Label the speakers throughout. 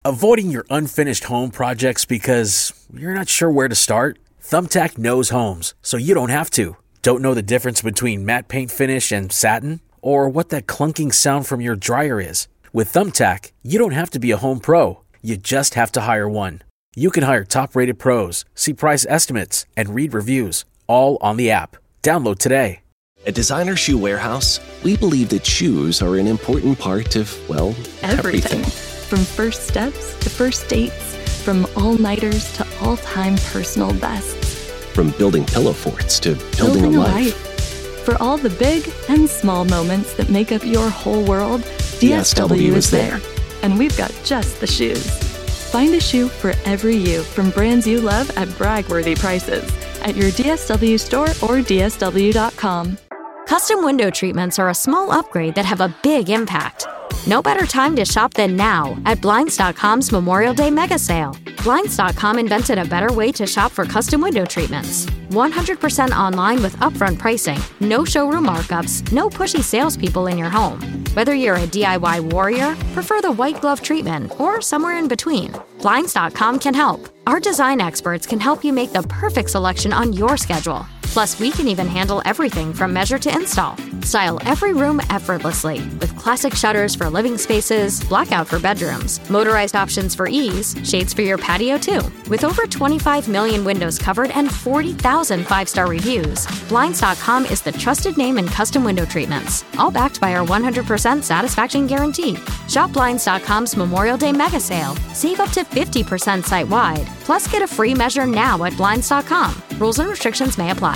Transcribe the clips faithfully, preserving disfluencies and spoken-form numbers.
Speaker 1: Avoiding your unfinished home projects because you're not sure where to start? Thumbtack knows homes, so you don't have to. Don't know the difference between matte paint finish and satin? Or what that clunking sound from your dryer is? With Thumbtack, you don't have to be a home pro. You just have to hire one. You can hire top-rated pros, see price estimates, and read reviews, all on the app. Download today.
Speaker 2: At Designer Shoe Warehouse, we believe that shoes are an important part of, well, everything.
Speaker 3: everything. From first steps to first dates, from all-nighters to all-time personal bests.
Speaker 2: From building pillow forts to building,
Speaker 3: building
Speaker 2: a,
Speaker 3: a
Speaker 2: life.
Speaker 3: life. For all the big and small moments that make up your whole world, D S W is there. And we've got just the shoes. Find a shoe for every you from brands you love at brag-worthy prices at your D S W store or D S W dot com.
Speaker 4: Custom window treatments are a small upgrade that have a big impact. No better time to shop than now at Blinds dot com's Memorial Day Mega Sale. Blinds dot com invented a better way to shop for custom window treatments. one hundred percent online with upfront pricing, no showroom markups, no pushy salespeople in your home. Whether you're a D I Y warrior, prefer the white glove treatment, or somewhere in between, Blinds dot com can help. Our design experts can help you make the perfect selection on your schedule. Plus, we can even handle everything from measure to install. Style every room effortlessly with classic shutters for living spaces, blackout for bedrooms, motorized options for ease, shades for your patio too. With over twenty-five million windows covered and forty thousand five-star reviews, Blinds dot com is the trusted name in custom window treatments, all backed by our one hundred percent satisfaction guarantee. Shop Blinds dot com's Memorial Day Mega Sale. Save up to fifty percent site-wide. Plus, get a free measure now at Blinds dot com. Rules and restrictions may apply.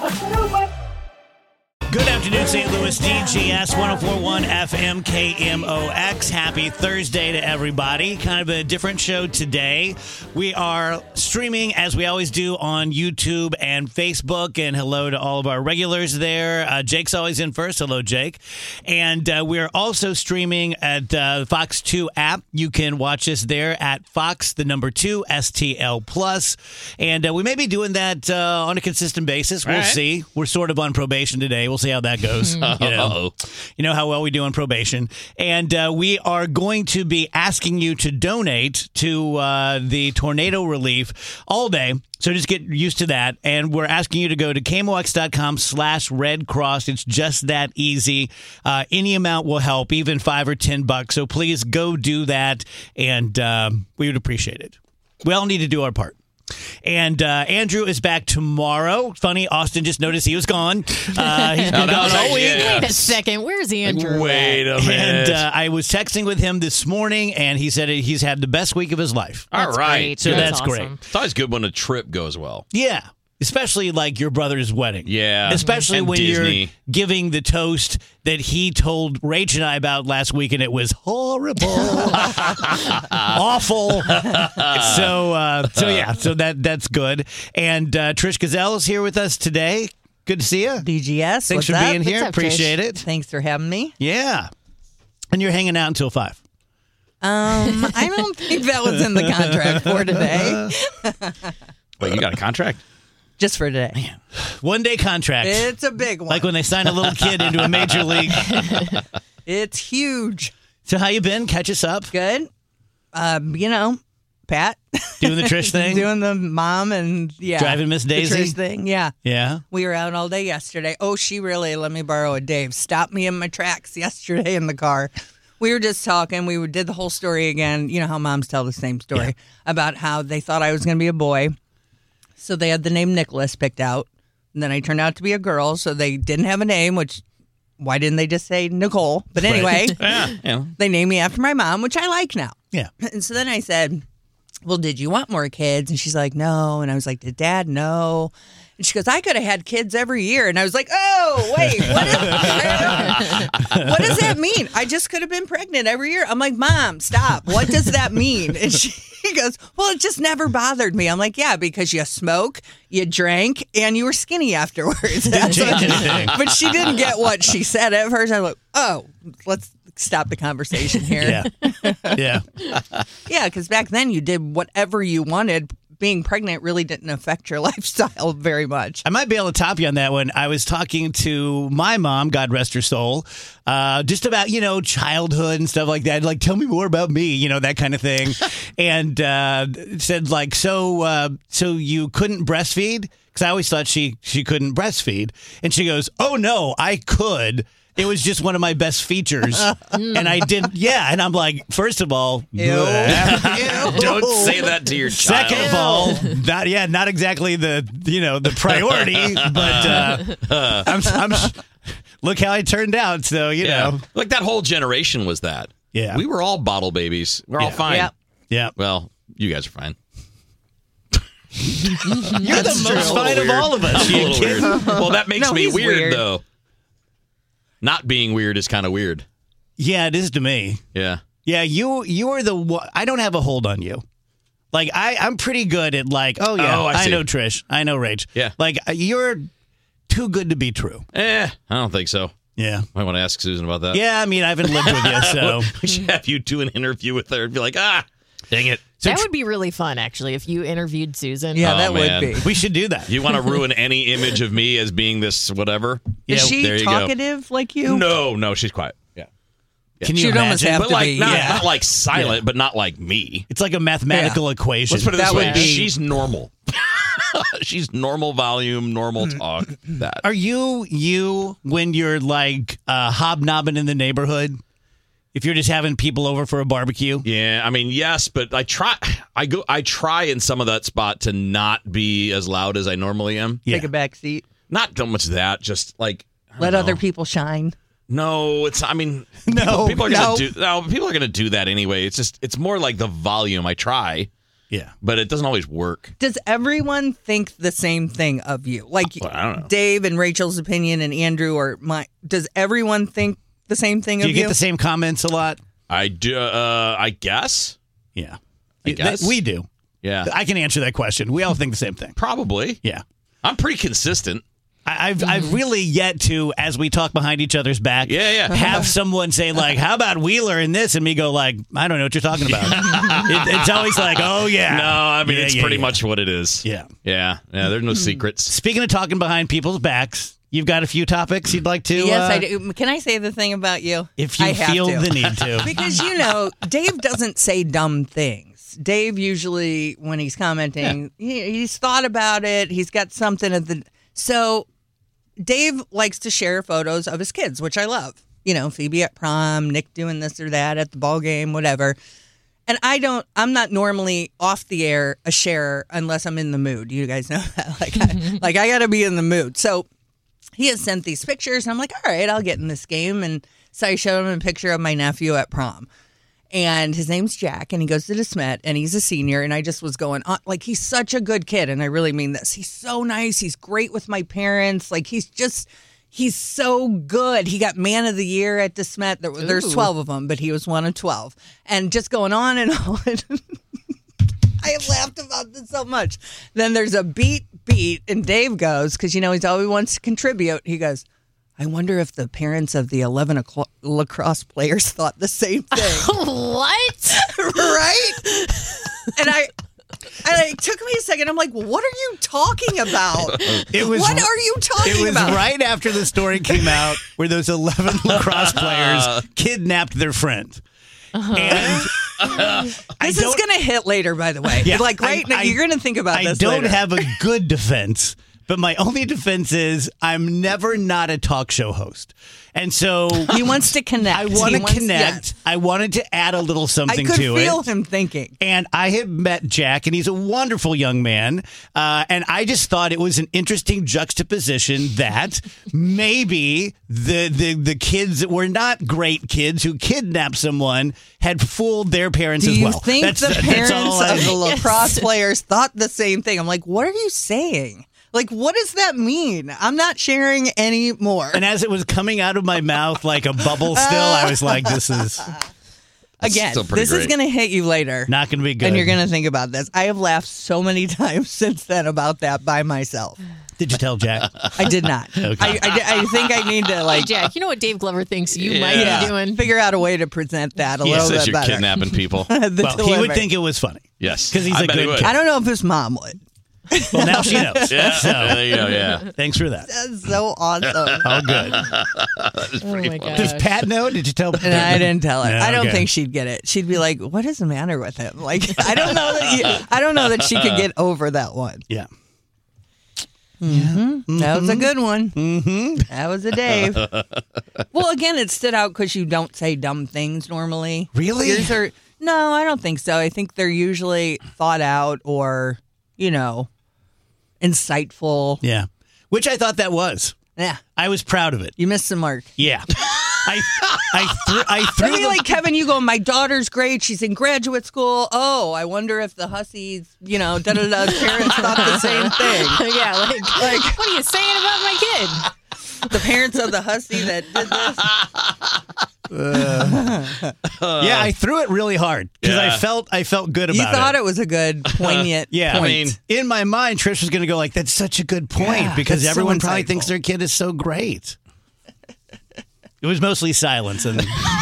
Speaker 5: Good afternoon, Saint Louis. D G S one oh four point one F M K M O X. Happy Thursday to everybody. Kind of a different show today. We are streaming, as we always do, on YouTube and Facebook. And hello to all of our regulars there. Uh, Jake's always in first. Hello, Jake. And uh, we're also streaming at uh, the Fox two app. You can watch us there at Fox, the number two, S T L Plus. And uh, we may be doing that uh, on a consistent basis. We'll right. see. We're sort of on probation today. We'll see how that goes. You know, you know how well we do on probation. And uh, we are going to be asking you to donate to uh, the tornado relief all day. So just get used to that. And we're asking you to go to K M O X dot com slash Red Cross. It's just that easy. Uh, any amount will help, even five or ten bucks. So please go do that. And um, we would appreciate it. We all need to do our part. And uh, Andrew is back tomorrow. Funny, Austin just noticed he was gone. Uh, he's been gone all week.
Speaker 6: Wait a second. Where's Andrew?
Speaker 5: Wait a minute. And uh, I was texting with him this morning, and he said he's had the best week of his life.
Speaker 7: All
Speaker 6: that's
Speaker 7: right.
Speaker 6: Great.
Speaker 5: So
Speaker 6: that's,
Speaker 5: that's
Speaker 6: awesome.
Speaker 5: great.
Speaker 7: It's always good when a trip goes well.
Speaker 5: Yeah. Especially like your brother's wedding.
Speaker 7: Yeah.
Speaker 5: Especially
Speaker 7: and
Speaker 5: when
Speaker 7: Disney.
Speaker 5: you're giving the toast that he told Rach and I about last week, and it was horrible. Awful. so, uh, so yeah, so that that's good. And uh, Trish Gazelle is here with us today. Good to see you.
Speaker 8: D G S,
Speaker 5: Thanks
Speaker 8: what's
Speaker 5: for
Speaker 8: up?
Speaker 5: being here.
Speaker 6: What's up,
Speaker 5: Appreciate
Speaker 6: Trish?
Speaker 5: it.
Speaker 8: Thanks for having me.
Speaker 5: Yeah. And you're hanging out until five.
Speaker 8: Um, I don't think that was in the contract for today.
Speaker 7: Wait, you got a contract?
Speaker 8: Just for today.
Speaker 5: Man. One day contract.
Speaker 8: It's a big one.
Speaker 5: Like when they sign a little kid into a major league.
Speaker 8: It's huge.
Speaker 5: So how you been? Catch us up.
Speaker 8: Good. Um, you know, Pat.
Speaker 5: Doing the Trish thing?
Speaker 8: Doing the mom and, yeah.
Speaker 5: Driving Miss Daisy?
Speaker 8: The Trish thing, yeah.
Speaker 5: Yeah.
Speaker 8: We were out all day yesterday. Oh, she really let me borrow a Dave. Stopped me in my tracks yesterday in the car. We were just talking. We did the whole story again. You know how moms tell the same story
Speaker 5: Yeah.
Speaker 8: about how they thought I was going to be a boy. So they had the name Nicholas picked out. And then I turned out to be a girl, so they didn't have a name, which, why didn't they just say Nicole? But anyway,
Speaker 7: yeah, yeah.
Speaker 8: They named me after my mom, which I like now.
Speaker 5: Yeah.
Speaker 8: And so then I said, well, did you want more kids? And she's like, no. And I was like, did Dad? No. And she goes, I could have had kids every year. And I was like, oh, wait, what, is, what does that mean? I just could have been pregnant every year. I'm like, Mom, stop. What does that mean? And she goes, well, it just never bothered me. I'm like, yeah, because you smoke, you drank, and you were skinny afterwards.
Speaker 5: Didn't change anything.
Speaker 8: But she didn't get what she said at first. I was like, oh, let's stop the conversation here.
Speaker 5: Yeah. Yeah.
Speaker 8: Yeah, because back then you did whatever you wanted being pregnant really didn't affect your lifestyle very much.
Speaker 5: I might be able to top you on that one. I was talking to my mom, God rest her soul, uh, just about, you know, childhood and stuff like that. Like, tell me more about me, you know, that kind of thing. And uh, said, like, so uh, so you couldn't breastfeed? Because I always thought she, she couldn't breastfeed. And she goes, oh, no, I could. It was just one of my best features. And I did, yeah. And I'm like, first of all,
Speaker 8: Ew.
Speaker 5: Ew.
Speaker 7: Don't say that to your child.
Speaker 5: Second of all, not yeah, not exactly the you know the priority, but uh, I'm, I'm look how I turned out. So you
Speaker 7: Yeah.
Speaker 5: know,
Speaker 7: Like that whole generation was that.
Speaker 5: Yeah.
Speaker 7: We were all bottle babies. We're all
Speaker 5: Yeah.
Speaker 7: fine.
Speaker 8: Yep.
Speaker 5: yeah,
Speaker 7: Well, you guys are fine.
Speaker 5: you're the
Speaker 7: true.
Speaker 5: most
Speaker 7: A little
Speaker 5: fine of
Speaker 7: weird.
Speaker 5: all of us.
Speaker 7: I'm a
Speaker 5: You
Speaker 7: little
Speaker 5: kid.
Speaker 7: weird. Well, that makes
Speaker 8: No,
Speaker 7: me
Speaker 8: he's
Speaker 7: weird,
Speaker 8: weird.
Speaker 7: though. Not being weird is kind of weird.
Speaker 5: Yeah, it is to me.
Speaker 7: Yeah.
Speaker 5: Yeah, you you are the one. I don't have a hold on you. Like I, I'm pretty good at like, oh yeah,
Speaker 7: Oh, I
Speaker 5: I,
Speaker 7: see.
Speaker 5: know Trish, I know Rach.
Speaker 7: Yeah.
Speaker 5: like uh, you're too good to be true.
Speaker 7: Eh, I don't think so.
Speaker 5: Yeah,
Speaker 7: I want to ask Susan about that.
Speaker 5: yeah. I mean, I haven't lived with you, so
Speaker 7: We should have you do an interview with her and be like, ah, dang it.
Speaker 5: So
Speaker 6: that
Speaker 5: tr-
Speaker 6: would be really fun, actually, if you interviewed Susan.
Speaker 8: Yeah,
Speaker 7: Oh,
Speaker 8: that
Speaker 7: man.
Speaker 8: would be.
Speaker 5: we should do that.
Speaker 7: You want to ruin any image of me as being this whatever?
Speaker 5: Yeah,
Speaker 8: Is she
Speaker 7: there you go.
Speaker 8: talkative like you?
Speaker 7: No, no, she's quiet. Yeah.
Speaker 5: Can you
Speaker 8: She'd almost
Speaker 5: imagine?
Speaker 8: have
Speaker 7: But
Speaker 8: to
Speaker 7: like
Speaker 8: be,
Speaker 7: not,
Speaker 8: yeah.
Speaker 7: not like silent,
Speaker 5: Yeah.
Speaker 7: but not like me.
Speaker 5: It's like a mathematical equation.
Speaker 7: Let's put it this
Speaker 8: That
Speaker 7: way.
Speaker 8: would be-
Speaker 7: She's normal. She's normal volume, normal talk. That.
Speaker 5: Are you you when you're like uh, hobnobbing in the neighborhood? If you're just having people over for a barbecue?
Speaker 7: Yeah, I mean, yes, but I try I go I try in some of that spot to not be as loud as I normally am.
Speaker 5: Yeah.
Speaker 8: Take a back seat.
Speaker 7: Not so much that, just like I don't
Speaker 8: Let
Speaker 7: know.
Speaker 8: other people shine.
Speaker 7: No, it's I mean
Speaker 5: No,
Speaker 7: people, people are gonna
Speaker 8: no.
Speaker 7: do no, people are gonna do that anyway. It's just it's more like the volume. I try,
Speaker 5: Yeah.
Speaker 7: but it doesn't always work.
Speaker 8: Does everyone think the same thing of you? Like
Speaker 7: Well, I don't know.
Speaker 8: Dave and Rachel's opinion and Andrew or my does everyone think the same thing
Speaker 5: Do
Speaker 8: of
Speaker 5: you get the same comments a lot?
Speaker 7: I do uh I guess.
Speaker 5: Yeah.
Speaker 7: I
Speaker 5: You-
Speaker 7: guess.
Speaker 5: We do.
Speaker 7: Yeah.
Speaker 5: I can answer that question. We all think the same thing.
Speaker 7: Probably.
Speaker 5: Yeah.
Speaker 7: I'm pretty consistent.
Speaker 5: I, I've I've really yet to, as we talk behind each other's back,
Speaker 7: Yeah, yeah.
Speaker 5: have someone say like, "How about Wheeler in this?" and me go like, "I don't know what you're talking about." it, it's always like, "Oh yeah."
Speaker 7: No, I mean
Speaker 5: Yeah,
Speaker 7: it's
Speaker 5: yeah,
Speaker 7: pretty
Speaker 5: yeah.
Speaker 7: much what it is.
Speaker 5: Yeah.
Speaker 7: Yeah. Yeah, there's no secrets.
Speaker 5: Speaking of talking behind people's backs, you've got a few topics you'd like to.
Speaker 8: Yes,
Speaker 5: uh,
Speaker 8: I do. Can I say the thing about you?
Speaker 5: If you
Speaker 8: I have
Speaker 5: feel
Speaker 8: to.
Speaker 5: the need to.
Speaker 8: Because, you know, Dave doesn't say dumb things. Dave usually, when he's commenting, he, he's thought about it. He's got something at the. So Dave likes to share photos of his kids, which I love. You know, Phoebe at prom, Nick doing this or that at the ball game, whatever. And I don't, I'm not normally off the air a sharer unless I'm in the mood. You guys know that. Like, I, like I got to be in the mood. So he has sent these pictures, and I'm like, all right, I'll get in this game. And so I showed him a picture of my nephew at prom. And his name's Jack, and he goes to DeSmet, and he's a senior. And I just was going, on, like, he's such a good kid. And I really mean this. He's so nice. He's great with my parents. Like, he's just, he's so good. He got man of the year at DeSmet. There, there's
Speaker 6: Ooh.
Speaker 8: twelve of them, but he was one of twelve. And just going on and on. I have laughed about this so much. Then there's a beat, beat, and Dave goes, because, you know, he's always wants to contribute. He goes, I wonder if the parents of the eleven o'clock lacrosse players thought the same thing.
Speaker 6: What?
Speaker 8: Right? And I, and it took me a second. I'm like, what are you talking about?
Speaker 5: It was
Speaker 8: what are you talking
Speaker 5: It was
Speaker 8: about?
Speaker 5: right after the story came out where those eleven lacrosse players kidnapped their friend. And I
Speaker 8: This is
Speaker 5: don't-
Speaker 8: going to hit later, by the way.
Speaker 5: Yeah,
Speaker 8: like, right
Speaker 5: I-
Speaker 8: now,
Speaker 5: I-
Speaker 8: you're going to think about
Speaker 5: I
Speaker 8: this
Speaker 5: don't
Speaker 8: later.
Speaker 5: have a good defense, but my only defense is I'm never not a talk show host. And so
Speaker 8: He wants to connect.
Speaker 5: I want
Speaker 8: He
Speaker 5: to
Speaker 8: wants-
Speaker 5: connect.
Speaker 8: yes.
Speaker 5: I wanted to add a little
Speaker 8: I
Speaker 5: something
Speaker 8: could
Speaker 5: to
Speaker 8: feel
Speaker 5: it.
Speaker 8: him thinking.
Speaker 5: And I had met Jack, and he's a wonderful young man. Uh, and I just thought it was an interesting juxtaposition that maybe the, the the kids that were not great kids who kidnapped someone had fooled their parents
Speaker 8: Do
Speaker 5: as
Speaker 8: you
Speaker 5: well.
Speaker 8: think
Speaker 5: That's-
Speaker 8: the
Speaker 5: that's
Speaker 8: parents
Speaker 5: all I-
Speaker 8: of the lacrosse players thought the same thing? I'm like, what are you saying? Like, what does that mean? I'm not sharing any more.
Speaker 5: And as it was coming out of my mouth like a bubble still, I was like, this is
Speaker 8: Again,
Speaker 7: still pretty
Speaker 8: this is
Speaker 7: great.
Speaker 8: going to hit you later.
Speaker 5: not going to be good.
Speaker 8: And you're going to think about this. I have laughed so many times since then about that by myself.
Speaker 5: Did you tell Jack?
Speaker 8: I did not.
Speaker 5: Okay.
Speaker 8: I, I, I think I need to
Speaker 6: Hey,
Speaker 8: like
Speaker 6: Jack, you know what Dave Glover thinks you
Speaker 7: Yeah.
Speaker 6: might
Speaker 8: yeah,
Speaker 6: be doing?
Speaker 8: figure out a way to present that a
Speaker 5: Yeah,
Speaker 8: little
Speaker 7: Says
Speaker 8: bit
Speaker 7: you're
Speaker 8: better.
Speaker 7: kidnapping people.
Speaker 8: The
Speaker 5: Well, he would
Speaker 8: delivery.
Speaker 5: think it was funny.
Speaker 7: Yes.
Speaker 5: Because he's
Speaker 7: I
Speaker 5: a
Speaker 7: bet he
Speaker 5: good
Speaker 7: would.
Speaker 5: kid.
Speaker 8: I don't know if his mom would.
Speaker 5: Well, now she knows.
Speaker 7: Yeah.
Speaker 5: So,
Speaker 7: There you go. Yeah.
Speaker 5: thanks for that.
Speaker 8: That's so awesome.
Speaker 5: All good.
Speaker 6: Oh my god.
Speaker 5: Does Pat know? Did you tell?
Speaker 8: And I didn't tell her.
Speaker 5: Yeah,
Speaker 8: I don't
Speaker 5: okay.
Speaker 8: think she'd get it. She'd be like, "What is the matter with him?" Like, I don't know that. You, I don't know that she could get over that one.
Speaker 5: Yeah.
Speaker 8: Mm-hmm. That was a good one. Mm-hmm. That was a Dave. Well, again, it stood out because you don't say dumb things normally.
Speaker 5: Really?
Speaker 8: Yours are, no, I don't think so. I think they're usually thought out or, you know, insightful.
Speaker 5: Yeah. Which I thought that was.
Speaker 8: Yeah,
Speaker 5: I was proud of it.
Speaker 8: you missed the mark.
Speaker 5: Yeah. I I threw I threw
Speaker 8: I mean,
Speaker 5: the-
Speaker 8: like, Kevin, you go, my daughter's great. She's in graduate school. Oh, I wonder if the hussies, you know, da da da, parents thought the same thing.
Speaker 6: yeah, like, like, what are you saying about my kid?
Speaker 8: The parents of the hussy that did this.
Speaker 5: yeah, I threw it really hard because
Speaker 7: Yeah.
Speaker 5: I felt I felt good
Speaker 8: You
Speaker 5: about
Speaker 8: thought
Speaker 5: it.
Speaker 8: it was a good, poignant
Speaker 5: Yeah,
Speaker 8: point.
Speaker 5: I mean, in my mind, Trish was going to go like, "That's such a good point,"
Speaker 8: Yeah,
Speaker 5: because
Speaker 8: that's so
Speaker 5: everyone probably
Speaker 8: insightful.
Speaker 5: thinks their kid is so great. It was mostly silence, and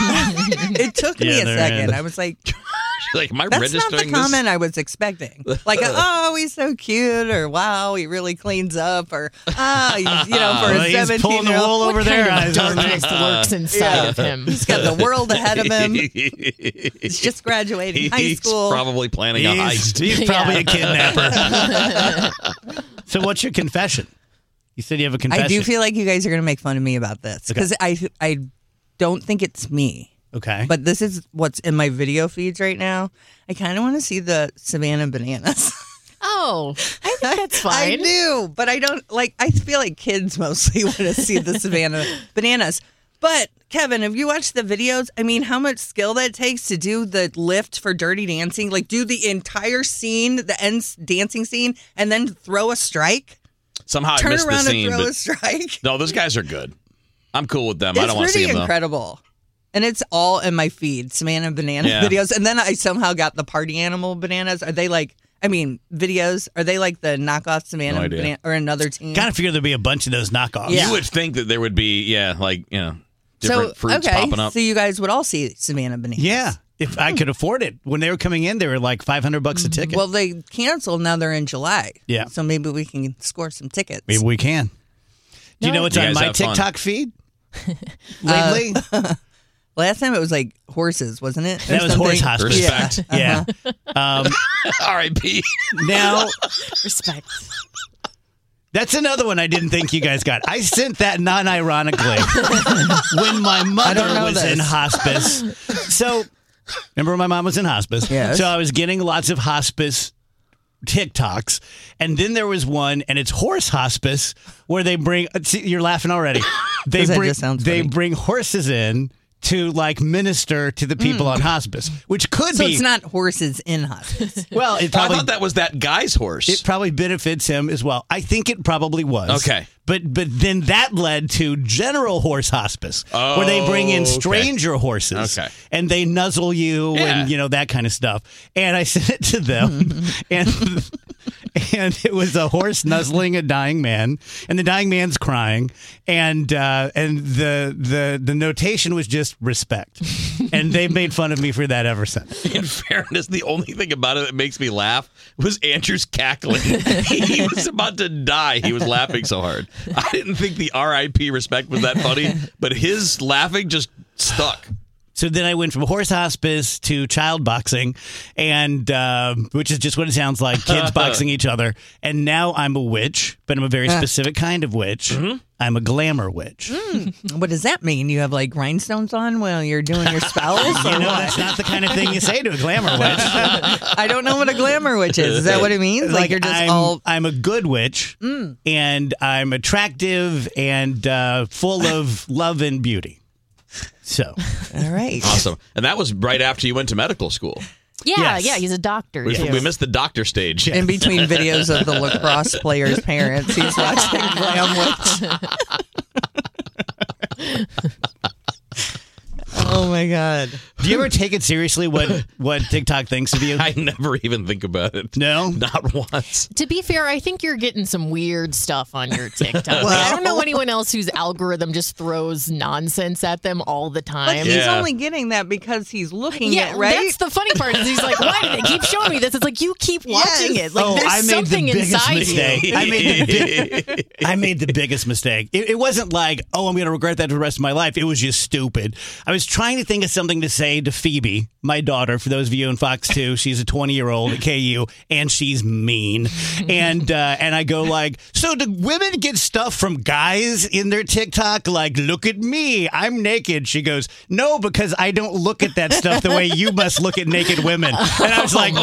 Speaker 8: It took me
Speaker 5: Yeah,
Speaker 8: a
Speaker 5: they're
Speaker 8: second.
Speaker 5: in.
Speaker 8: I was like,
Speaker 7: Like, am I
Speaker 8: that's not
Speaker 7: registering
Speaker 8: the
Speaker 7: this?
Speaker 8: comment I was expecting. Like, oh, he's so cute, or wow, he really cleans up, or ah, he's, you know, for
Speaker 5: Well,
Speaker 8: a
Speaker 5: he's
Speaker 8: seventeen
Speaker 5: pulling the
Speaker 8: year
Speaker 5: wool
Speaker 8: old,
Speaker 5: over
Speaker 6: What
Speaker 5: there.
Speaker 6: kind
Speaker 5: I
Speaker 6: of
Speaker 5: was just like,
Speaker 6: darkness works inside
Speaker 8: Yeah.
Speaker 6: of him?
Speaker 8: he's got the world ahead of him. He's just graduating high
Speaker 7: He's
Speaker 8: school.
Speaker 7: probably planning a
Speaker 5: he's,
Speaker 7: heist.
Speaker 5: he's probably a kidnapper. So, what's your confession? You said you have a confession.
Speaker 8: I do feel like you guys are going to make fun of me about this because I I don't think it's me.
Speaker 5: okay,
Speaker 8: But this is what's in my video feeds right now. I kind of want to see the Savannah bananas.
Speaker 6: Oh, I think that's fine.
Speaker 8: I do, but I don't like. I feel like kids mostly want to see the Savannah bananas. But Kevin, have you watched the videos? I mean, how much skill that takes to do the lift for Dirty Dancing? Like, do the entire scene, the end dancing scene, and then throw a strike.
Speaker 7: Somehow I
Speaker 8: Turn
Speaker 7: missed the
Speaker 8: around
Speaker 7: scene,
Speaker 8: and throw
Speaker 7: but
Speaker 8: a strike.
Speaker 7: no, those guys are good. I'm cool with them. I
Speaker 8: It's
Speaker 7: don't want to see
Speaker 8: pretty
Speaker 7: them though.
Speaker 8: incredible. And it's all in my feed, Savannah banana
Speaker 7: Yeah.
Speaker 8: videos. And then I somehow got the party animal bananas. Are they like, I mean, videos? Are they like the knockoff Savannah
Speaker 7: No idea.
Speaker 8: banana or another team?
Speaker 5: kind of figure there'd be a bunch of those knockoffs.
Speaker 8: Yeah.
Speaker 7: You would think that there would be, yeah, like you know, different
Speaker 8: so,
Speaker 7: fruits
Speaker 8: okay,
Speaker 7: popping up.
Speaker 8: so you guys would all see Savannah bananas.
Speaker 5: Yeah, if I could afford it. When they were coming in, they were like five hundred bucks a ticket.
Speaker 8: Well, they canceled. Now they're in July.
Speaker 5: Yeah.
Speaker 8: So maybe we can score some tickets.
Speaker 5: Maybe we can. Do you know what's
Speaker 7: You
Speaker 5: on
Speaker 7: guys
Speaker 5: my
Speaker 7: have fun.
Speaker 5: TikTok feed lately?
Speaker 8: Last time it was like horses, wasn't it? Or
Speaker 5: That was horse
Speaker 8: something?
Speaker 5: hospice.
Speaker 7: Respect.
Speaker 5: Yeah. Um,
Speaker 7: R I P
Speaker 5: now,
Speaker 6: Respect.
Speaker 5: that's another one I didn't think you guys got. I sent that non-ironically when my mother
Speaker 8: don't know
Speaker 5: was
Speaker 8: this.
Speaker 5: in hospice. So, remember when my mom was in hospice?
Speaker 8: Yes.
Speaker 5: So I was getting lots of hospice TikToks, and then there was one, and it's horse hospice, where they bring. See, you're laughing already. They
Speaker 8: 'Cause that
Speaker 5: bring.
Speaker 8: just sounds
Speaker 5: they
Speaker 8: funny.
Speaker 5: bring horses in to like minister to the people on hospice, which could
Speaker 8: Mm. So
Speaker 5: be.
Speaker 8: it's not horses in hospice.
Speaker 5: well, it
Speaker 7: I
Speaker 5: probably
Speaker 7: thought that was that guy's horse.
Speaker 5: it probably benefits him as well. I think it probably was.
Speaker 7: Okay.
Speaker 5: But but then that led to general horse hospice, where they bring in
Speaker 7: Oh, okay.
Speaker 5: stranger horses,
Speaker 7: Okay.
Speaker 5: and they nuzzle you
Speaker 7: Yeah.
Speaker 5: and you know that kind of stuff. And I sent it to them, and and it was a horse nuzzling a dying man, and the dying man's crying, and uh, and the the the notation was just respect, and they've made fun of me for that ever since.
Speaker 7: In fairness, the only thing about it that makes me laugh was Andrew's cackling. He was about to die. He was laughing so hard. I didn't think the R I P respect was that funny, but his laughing just stuck.
Speaker 5: So then I went from horse hospice to child boxing, and uh, which is just what it sounds like, kids boxing each other. And now I'm a witch, but I'm a very specific kind of witch.
Speaker 7: Mm-hmm.
Speaker 5: I'm a glamour witch.
Speaker 8: What does that mean? You have like rhinestones on while you're doing your spells?
Speaker 5: You
Speaker 8: or
Speaker 5: know,
Speaker 8: what?
Speaker 5: that's not the kind of thing you say to a glamour witch.
Speaker 8: I don't know what a glamour witch is. Is that what it means? Like, you're just
Speaker 5: I'm,
Speaker 8: all.
Speaker 5: I'm a good witch, and I'm attractive and uh, full of love and beauty. So,
Speaker 8: All right.
Speaker 7: Awesome. And that was right after you went to medical school.
Speaker 6: Yeah,
Speaker 5: Yes.
Speaker 6: yeah, he's a doctor.
Speaker 7: We,
Speaker 6: too.
Speaker 7: we missed the doctor stage.
Speaker 8: In between videos of the lacrosse players' parents, he's watching Glam Witch. Oh my God.
Speaker 5: Do you ever take it seriously what, what TikTok thinks of you?
Speaker 7: I never even think about it.
Speaker 5: No?
Speaker 7: Not once.
Speaker 6: To be fair, I think you're getting some weird stuff on your TikTok. Well, I don't know anyone else whose algorithm just throws nonsense at them all the time.
Speaker 8: But he's
Speaker 7: Yeah.
Speaker 8: only getting that because he's looking
Speaker 6: Yeah,
Speaker 8: at right.
Speaker 6: that's the funny part. Is he's like, why do they keep showing me this? It's like, you keep watching
Speaker 8: Yes.
Speaker 6: it. Like,
Speaker 5: Oh,
Speaker 6: there's
Speaker 5: I made
Speaker 6: something
Speaker 5: the biggest
Speaker 6: inside
Speaker 5: mistake.
Speaker 6: you.
Speaker 5: I made the big, I made the biggest mistake. It, it wasn't like, oh, I'm going to regret that for the rest of my life. It was just stupid. I was trying to think of something to say to Phoebe, my daughter. For those of you in Fox two, she's a twenty year old at K U, and she's mean. And uh, and I go like, so do women get stuff from guys in their TikTok? Like, look at me, I'm naked. She goes, no, because I don't look at that stuff the way you must look at naked women. And I was like,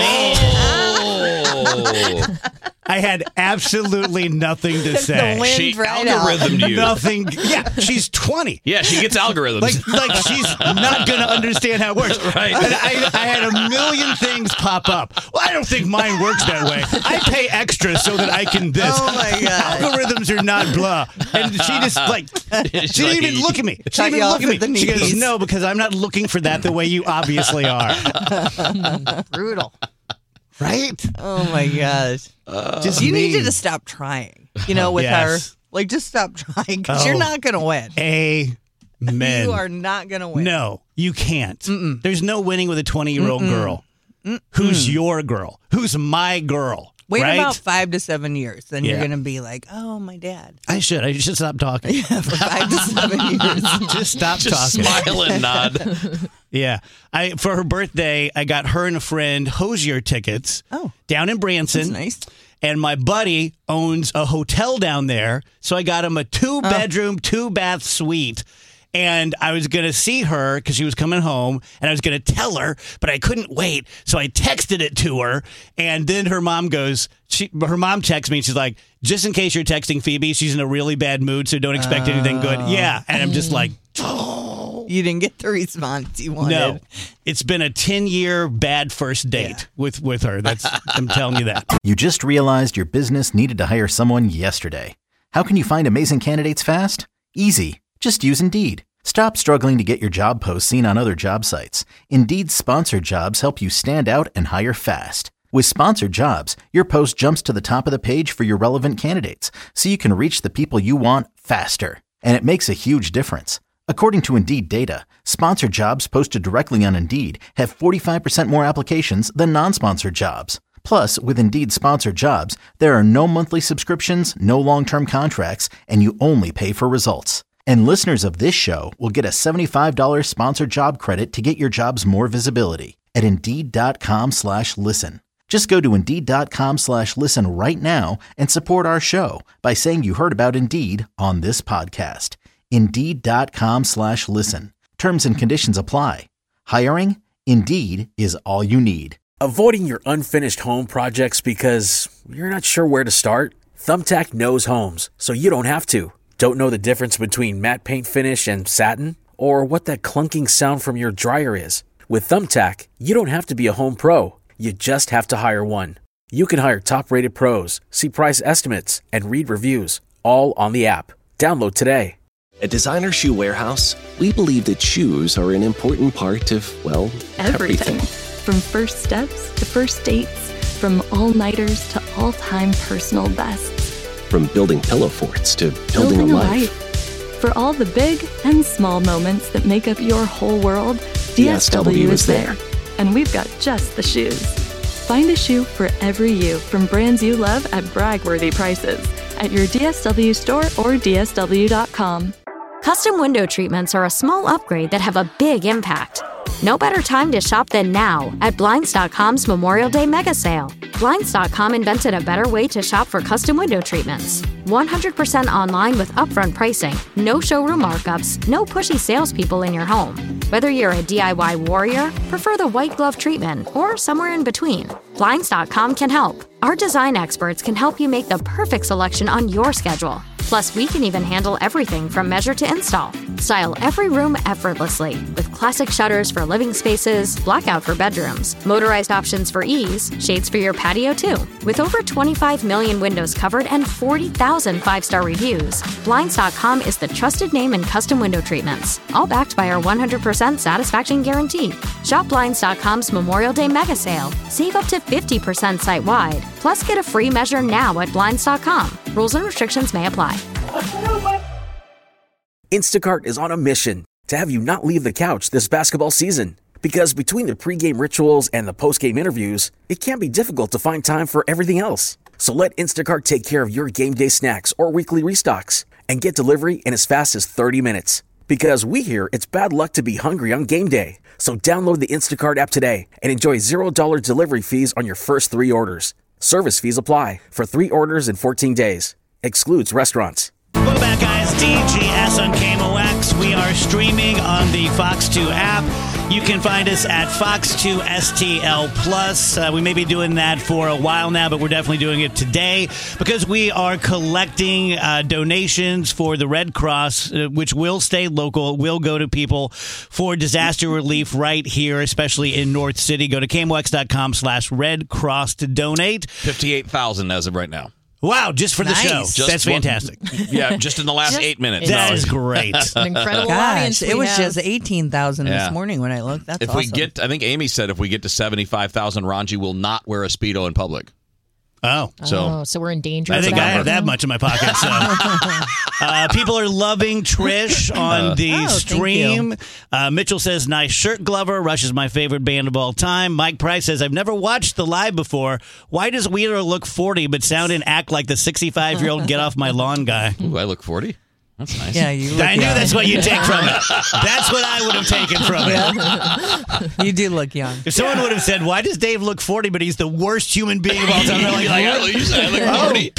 Speaker 7: Oh.
Speaker 5: I had absolutely nothing to say.
Speaker 8: wind
Speaker 7: She
Speaker 8: right out.
Speaker 7: algorithmed you.
Speaker 5: Nothing. Yeah, she's twenty.
Speaker 7: Yeah, she gets algorithms.
Speaker 5: Like, like she's not going to understand how it works.
Speaker 7: Right.
Speaker 5: And I, I had a million things pop up. Well, I don't think mine works that way. I pay extra so that I can this.
Speaker 8: Oh, my God.
Speaker 5: Algorithms are not blah. And she just like, she didn't even look at me. She
Speaker 8: Cut
Speaker 5: didn't
Speaker 8: you
Speaker 5: even
Speaker 8: off
Speaker 5: look at
Speaker 8: at the
Speaker 5: me. She goes,
Speaker 8: knees.
Speaker 5: no, because I'm not looking for that the way you obviously are.
Speaker 6: Brutal.
Speaker 5: Right?
Speaker 8: Oh my gosh!
Speaker 5: Just
Speaker 8: you
Speaker 5: mean.
Speaker 8: needed to stop trying. You know, with
Speaker 5: Yes.
Speaker 8: her, like just stop trying because
Speaker 5: Oh.
Speaker 8: you're not gonna win.
Speaker 5: Amen.
Speaker 8: You are not gonna win.
Speaker 5: No, you can't. There's no winning with a twenty-year-old girl. Who's your girl? Who's my girl?
Speaker 8: Wait
Speaker 5: right?
Speaker 8: about five to seven years, then you're
Speaker 5: Yeah.
Speaker 8: gonna be like, "Oh, my dad."
Speaker 5: I should. I should stop talking.
Speaker 8: For five to seven years.
Speaker 5: Just stop
Speaker 7: Just
Speaker 5: talking.
Speaker 7: smile and nod.
Speaker 5: Yeah. I for her birthday, I got her and a friend Hosier tickets.
Speaker 8: Oh.
Speaker 5: Down in Branson.
Speaker 8: That's nice.
Speaker 5: And my buddy owns a hotel down there, so I got him a two bedroom, two bath suite. And I was going to see her because she was coming home, and I was going to tell her, but I couldn't wait. So I texted it to her, and then her mom goes, she, her mom texts me, and she's like, just in case you're texting Phoebe, she's in a really bad mood, so don't expect anything good. Yeah. And I'm just like,
Speaker 8: You didn't get the response you wanted.
Speaker 5: no. It's been a ten-year bad first date
Speaker 8: Yeah.
Speaker 5: with, with her. That's I'm telling you that.
Speaker 9: You just realized your business needed to hire someone yesterday. How can you find amazing candidates fast? Easy. Just use Indeed. Stop struggling to get your job posts seen on other job sites. Indeed's sponsored jobs help you stand out and hire fast. With sponsored jobs, your post jumps to the top of the page for your relevant candidates, so you can reach the people you want faster. And it makes a huge difference. According to Indeed data, sponsored jobs posted directly on Indeed have forty-five percent more applications than non-sponsored jobs. Plus, with Indeed sponsored jobs, there are no monthly subscriptions, no long-term contracts, and you only pay for results. And listeners of this show will get a seventy-five dollars sponsored job credit to get your jobs more visibility at Indeed.com slash listen. Just go to Indeed.com slash listen right now and support our show by saying you heard about Indeed on this podcast. Indeed.com slash listen. Terms and conditions apply. Hiring? Indeed is all you need.
Speaker 1: Avoiding your unfinished home projects because you're not sure where to start? Thumbtack knows homes, so you don't have to. Don't know the difference between matte paint finish and satin? Or what that clunking sound from your dryer is? With Thumbtack, you don't have to be a home pro. You just have to hire one. You can hire top-rated pros, see price estimates, and read reviews, all on the app. Download today.
Speaker 2: At Designer Shoe Warehouse, we believe that shoes are an important part of, well,
Speaker 3: Everything.
Speaker 2: everything.
Speaker 3: From first steps to first dates, from all-nighters to all-time personal bests.
Speaker 2: From building pillow forts to building, a life.
Speaker 3: For all the big and small moments that make up your whole world, D S W is there. And we've got just the shoes. Find a shoe for every you from brands you love at brag-worthy prices at your D S W store or D S W dot com.
Speaker 4: Custom window treatments are a small upgrade that have a big impact. No better time to shop than now at Blinds dot com's Memorial Day Mega Sale. Blinds dot com invented a better way to shop for custom window treatments. one hundred percent online with upfront pricing, no showroom markups, no pushy salespeople in your home. Whether you're a D I Y warrior, prefer the white glove treatment, or somewhere in between, Blinds dot com can help. Our design experts can help you make the perfect selection on your schedule. Plus, we can even handle everything from measure to install. Style every room effortlessly with classic shutters for living spaces, blackout for bedrooms, motorized options for ease, shades for your patio too. With over twenty-five million windows covered and forty thousand five-star reviews, Blinds dot com is the trusted name in custom window treatments, all backed by our one hundred percent satisfaction guarantee. Shop Blinds dot com's Memorial Day mega sale. Save up to fifty percent site-wide. Plus, get a free measure now at Blinds dot com. Rules and restrictions may apply.
Speaker 1: Instacart is on a mission to have you not leave the couch this basketball season. Because between the pregame rituals and the postgame interviews, it can be difficult to find time for everything else. So let Instacart take care of your game day snacks or weekly restocks and get delivery in as fast as thirty minutes. Because we hear it's bad luck to be hungry on game day. So download the Instacart app today and enjoy zero dollars delivery fees on your first three orders. Service fees apply for three orders in fourteen days. Excludes restaurants.
Speaker 5: Welcome back, guys. D G S on K M O X. We are streaming on the Fox two app. You can find us at Fox two S T L Plus. Uh, we may be doing that for a while now, but we're definitely doing it today because we are collecting uh, donations for the Red Cross, uh, which will stay local, will go to people for disaster relief right here, especially in North City. Go to K M O X dot com slash Red Cross to donate.
Speaker 7: fifty-eight thousand as of right now.
Speaker 5: Wow, just for the
Speaker 8: Nice.
Speaker 5: show.
Speaker 7: Just
Speaker 5: That's
Speaker 7: one-
Speaker 5: fantastic.
Speaker 7: Yeah, just in the last
Speaker 6: Just-
Speaker 7: eight minutes.
Speaker 5: That
Speaker 7: No.
Speaker 5: is great.
Speaker 6: An incredible
Speaker 8: Gosh,
Speaker 6: audience.
Speaker 8: it
Speaker 6: we
Speaker 8: was
Speaker 6: have.
Speaker 8: just eighteen thousand
Speaker 7: Yeah.
Speaker 8: this morning when I looked. That's
Speaker 7: If
Speaker 8: awesome.
Speaker 7: we get, I think Amy said if we get to seventy-five thousand, Ranji will not wear a Speedo in public.
Speaker 5: Oh.
Speaker 7: So
Speaker 6: oh, so we're in danger.
Speaker 5: I
Speaker 6: of
Speaker 5: think
Speaker 6: that
Speaker 5: I have
Speaker 6: now?
Speaker 5: that much in my pocket. So, uh, people are loving Trish on the
Speaker 8: Oh, thank
Speaker 5: stream. Uh, Mitchell says, "Nice shirt, Glover. Rush is my favorite band of all time." Mike Price says, "I've never watched the live before. Why does Wheeler look forty but sound and act like the sixty-five-year-old get off my lawn guy?"
Speaker 7: ooh, I look forty. That's nice.
Speaker 8: Yeah, you look
Speaker 5: I knew
Speaker 8: young.
Speaker 5: that's what you'd take from it. That's what I would have taken from it.
Speaker 8: You do look young.
Speaker 5: If someone would have said, "Why does Dave look forty but he's the worst human being of all time?" They're like, like
Speaker 7: Yeah, you said I look
Speaker 5: "Oh,
Speaker 7: forty.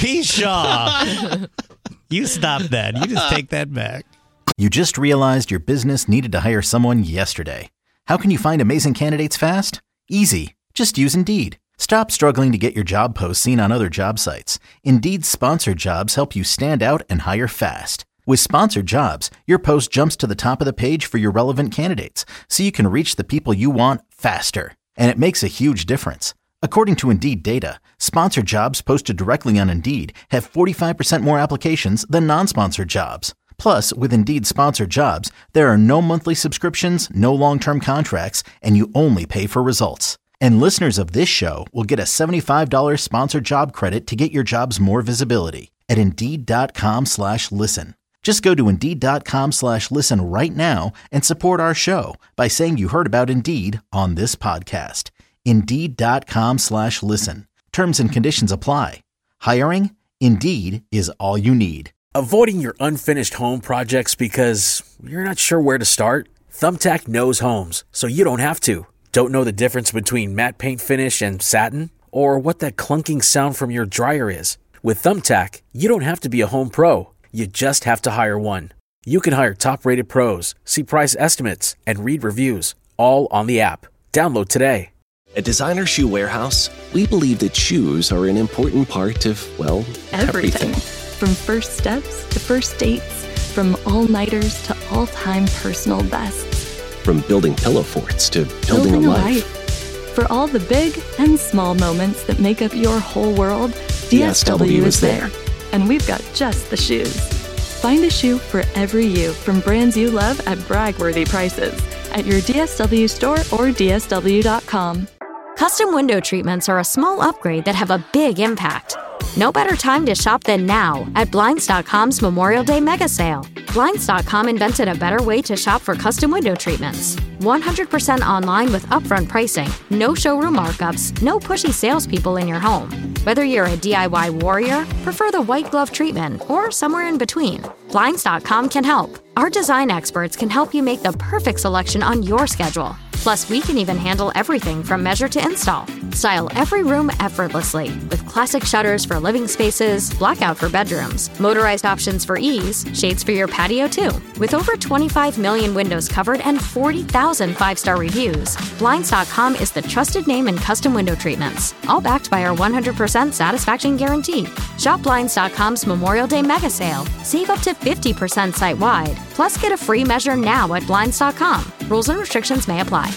Speaker 5: Pshaw." You stop that. You just take that back.
Speaker 9: You just realized your business needed to hire someone yesterday. How can you find amazing candidates fast? Easy. Just use Indeed. Stop struggling to get your job posts seen on other job sites. Indeed's sponsored jobs help you stand out and hire fast. With sponsored jobs, your post jumps to the top of the page for your relevant candidates, so you can reach the people you want faster. And it makes a huge difference. According to Indeed data, sponsored jobs posted directly on Indeed have forty-five percent more applications than non-sponsored jobs. Plus, with Indeed sponsored jobs, there are no monthly subscriptions, no long-term contracts, and you only pay for results. And listeners of this show will get a seventy-five dollars sponsored job credit to get your jobs more visibility at Indeed.com slash listen. Just go to Indeed.com slash listen right now and support our show by saying you heard about Indeed on this podcast. Indeed.com slash listen. Terms and conditions apply. Hiring? Indeed is all you need.
Speaker 1: Avoiding your unfinished home projects because you're not sure where to start? Thumbtack knows homes, so you don't have to. Don't know the difference between matte paint finish and satin? Or what that clunking sound from your dryer is? With Thumbtack, you don't have to be a home pro. You just have to hire one. You can hire top-rated pros, see price estimates, and read reviews, all on the app. Download today.
Speaker 2: At Designer Shoe Warehouse, we believe that shoes are an important part of, well,
Speaker 3: Everything.
Speaker 2: everything.
Speaker 3: From first steps to first dates, from all-nighters to all-time personal bests.
Speaker 2: From building pillow forts to building,
Speaker 3: Building
Speaker 2: a
Speaker 3: a
Speaker 2: life.
Speaker 3: life. For all the big and small moments that make up your whole world, D S W is there. And we've got just the shoes. Find a shoe for every you from brands you love at brag-worthy prices at your D S W store or D S W dot com.
Speaker 4: Custom window treatments are a small upgrade that have a big impact. No better time to shop than now at Blinds dot com's Memorial Day mega sale. Blinds dot com invented a better way to shop for custom window treatments. one hundred percent online with upfront pricing, no showroom markups, no pushy salespeople in your home. Whether you're a D I Y warrior, prefer the white glove treatment, or somewhere in between, Blinds dot com can help. Our design experts can help you make the perfect selection on your schedule. Plus, we can even handle everything from measure to install. Style every room effortlessly with classic shutters for living spaces, blackout for bedrooms, motorized options for ease, shades for your patio too. With over twenty-five million windows covered and forty thousand five-star reviews, Blinds dot com is the trusted name in custom window treatments, all backed by our one hundred percent satisfaction guarantee. Shop Blinds dot com's Memorial Day mega sale. Save up to fifty percent site-wide. Plus, get a free measure now at Blinds dot com. Rules and restrictions may apply.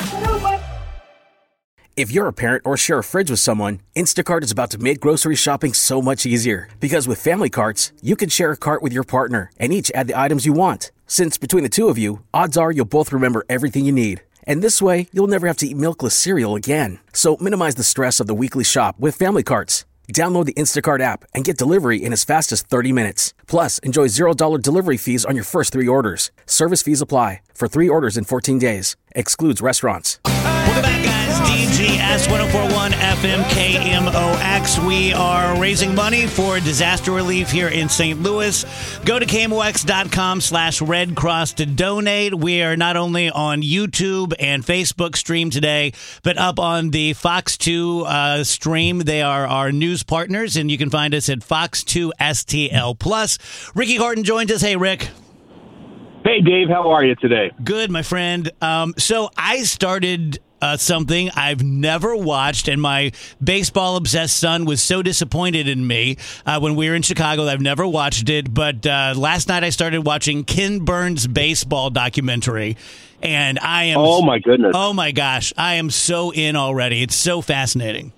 Speaker 1: If you're a parent or share a fridge with someone, Instacart is about to make grocery shopping so much easier. Because with family carts, you can share a cart with your partner and each add the items you want. Since between the two of you, odds are you'll both remember everything you need. And this way, you'll never have to eat milkless cereal again. So minimize the stress of the weekly shop with family carts. Download the Instacart app and get delivery in as fast as thirty minutes. Plus, enjoy zero dollars delivery fees on your first three orders. Service fees apply for three orders in fourteen days. Excludes restaurants.
Speaker 5: Welcome back, guys. D G S ten forty-one F M K M O X. We are raising money for disaster relief here in Saint Louis. Go to K M O X dot com slash Red Cross to donate. We are not only on YouTube and Facebook stream today, but up on the Fox two uh, stream. They are our news partners, and you can find us at Fox two S T L Plus. Ricky Horton joins us. Hey, Rick.
Speaker 10: Hey, Dave. How are you today?
Speaker 5: Good, my friend. Um, so I started uh, something I've never watched, and my baseball-obsessed son was so disappointed in me uh, when we were in Chicago that I've never watched it. But uh, last night I started watching Ken Burns' baseball documentary, and I am...
Speaker 10: Oh, my goodness.
Speaker 5: Oh, my gosh. I am so in already. It's so fascinating.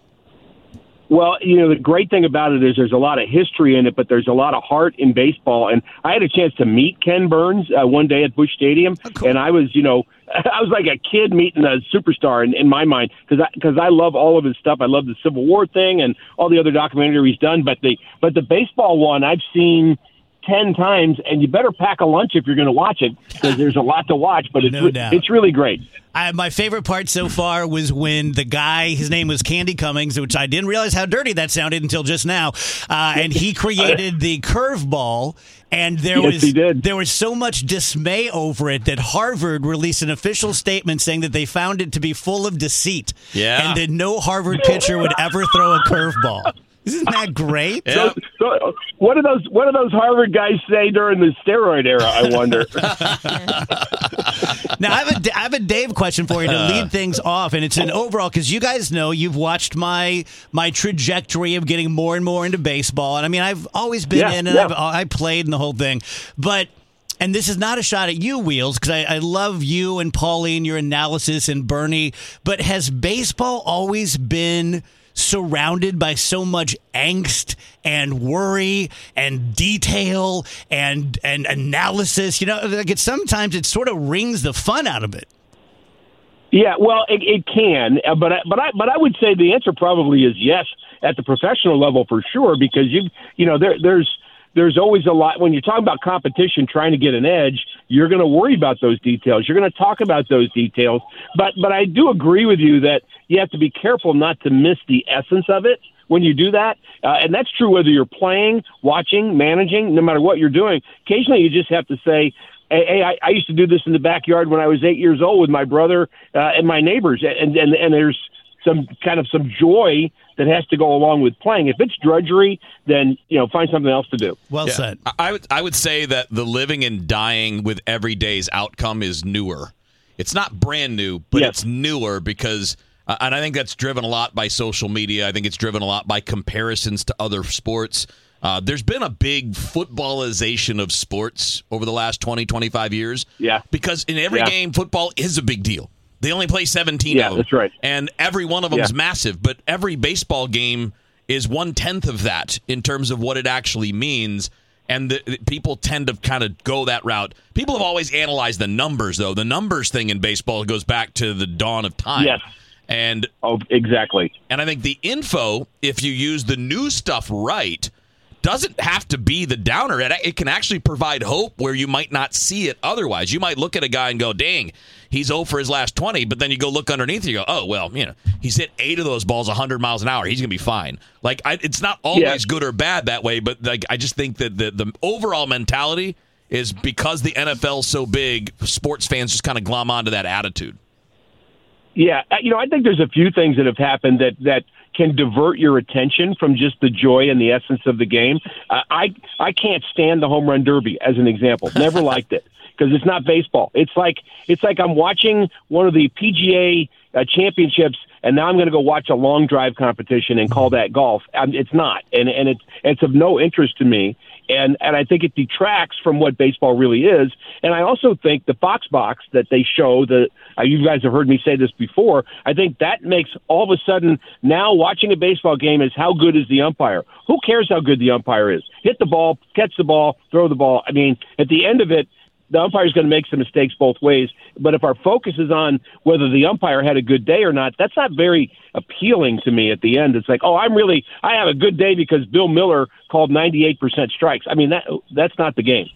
Speaker 10: Well, you know, the great thing about it is there's a lot of history in it, but there's a lot of heart in baseball. And I had a chance to meet Ken Burns uh, one day at Busch Stadium, oh, cool. and I was, you know, I was like a kid meeting a superstar in, in my mind because I, cause I love all of his stuff. I love the Civil War thing and all the other documentaries he's done. But the, but the baseball one I've seen ten times, and you better pack a lunch if you're going to watch it because there's a lot to watch, but it's,
Speaker 5: no doubt.
Speaker 10: It's really great.
Speaker 5: I, my favorite part so far was when the guy, his name was Candy Cummings, which I didn't realize how dirty that sounded until just now, uh, and he created the curveball, and there
Speaker 10: yes,
Speaker 5: was
Speaker 10: he did.
Speaker 5: there was so much dismay over it that Harvard released an official statement saying that they found it to be full of deceit,
Speaker 7: yeah.
Speaker 5: and that no Harvard pitcher would ever throw a curveball. Isn't that great?
Speaker 10: So, so what do those what do those Harvard guys say during the steroid era, I wonder?
Speaker 5: Now, I have, a, I have a Dave question for you to lead things off, and it's an overall, because you guys know you've watched my my trajectory of getting more and more into baseball. And, I mean, I've always been
Speaker 10: yeah,
Speaker 5: in, and
Speaker 10: yeah.
Speaker 5: I've, I played in the whole thing. But, and this is not a shot at you, Wheels, because I, I love you and Pauline, your analysis, and Bernie. But has baseball always been surrounded by so much angst and worry and detail and and analysis? You know, like it sometimes it sort of wrings the fun out of it.
Speaker 10: Yeah, well, it, it can, but I, but I but I would say the answer probably is yes at the professional level for sure, because you you know there there's there's always a lot when you're talking about competition, trying to get an edge. You're going to worry about those details. You're going to talk about those details. But but I do agree with you that you have to be careful not to miss the essence of it when you do that. Uh, and that's true whether you're playing, watching, managing, no matter what you're doing. Occasionally you just have to say, hey, hey I, I used to do this in the backyard when I was eight years old with my brother uh, and my neighbors. And, and, and there's some kind of some joy that has to go along with playing. If it's drudgery, then, you know, find something else to do.
Speaker 5: Well
Speaker 7: yeah.
Speaker 5: said.
Speaker 7: I would I would say that the living and dying with every day's outcome is newer. It's not brand new, but
Speaker 10: yes.
Speaker 7: it's newer because, uh, and I think that's driven a lot by social media. I think it's driven a lot by comparisons to other sports. Uh, there's been a big footballization of sports over the last twenty, twenty-five years.
Speaker 10: Yeah.
Speaker 7: Because in every
Speaker 10: yeah.
Speaker 7: game, football is a big deal. They only play seventeen
Speaker 10: yeah,
Speaker 7: of them.
Speaker 10: That's right.
Speaker 7: And every one of them
Speaker 10: yeah.
Speaker 7: is massive, but every baseball game is one-tenth of that in terms of what it actually means. And the, the people tend to kind of go that route. People have always analyzed the numbers, though. The numbers thing in baseball goes back to the dawn of time.
Speaker 10: Yes.
Speaker 7: And
Speaker 10: oh, exactly.
Speaker 7: And I think the info, if you use the new stuff right, doesn't have to be the downer. It, it can actually provide hope where you might not see it otherwise. You might look at a guy and go, dang, he's oh for his last twenty, but then you go look underneath and you go, oh, well, you know, he's hit eight of those balls one hundred miles an hour. He's going to be fine. Like, I, it's not always yeah. good or bad that way, but like I just think that the, the overall mentality is because the N F L's so big, sports fans just kind of glom onto that attitude.
Speaker 10: Yeah, you know, I think there's a few things that have happened that, that can divert your attention from just the joy and the essence of the game. Uh, I I can't stand the home run derby as an example. Never liked it because it's not baseball. It's like it's like I'm watching one of the P G A uh, championships, and now I'm going to go watch a long drive competition and call that golf. Um, it's not, and and it's it's of no interest to me. And and I think it detracts from what baseball really is. And I also think the Fox box that they show, the uh, you guys have heard me say this before, I think that makes all of a sudden now watching a baseball game is how good is the umpire. Who cares how good the umpire is? Hit the ball, catch the ball, throw the ball. I mean, at the end of it, the umpire is going to make some mistakes both ways. But if our focus is on whether the umpire had a good day or not, that's not very appealing to me at the end. It's like, oh, I'm really, I have a good day because Bill Miller called ninety-eight percent strikes. I mean, that that's not the game.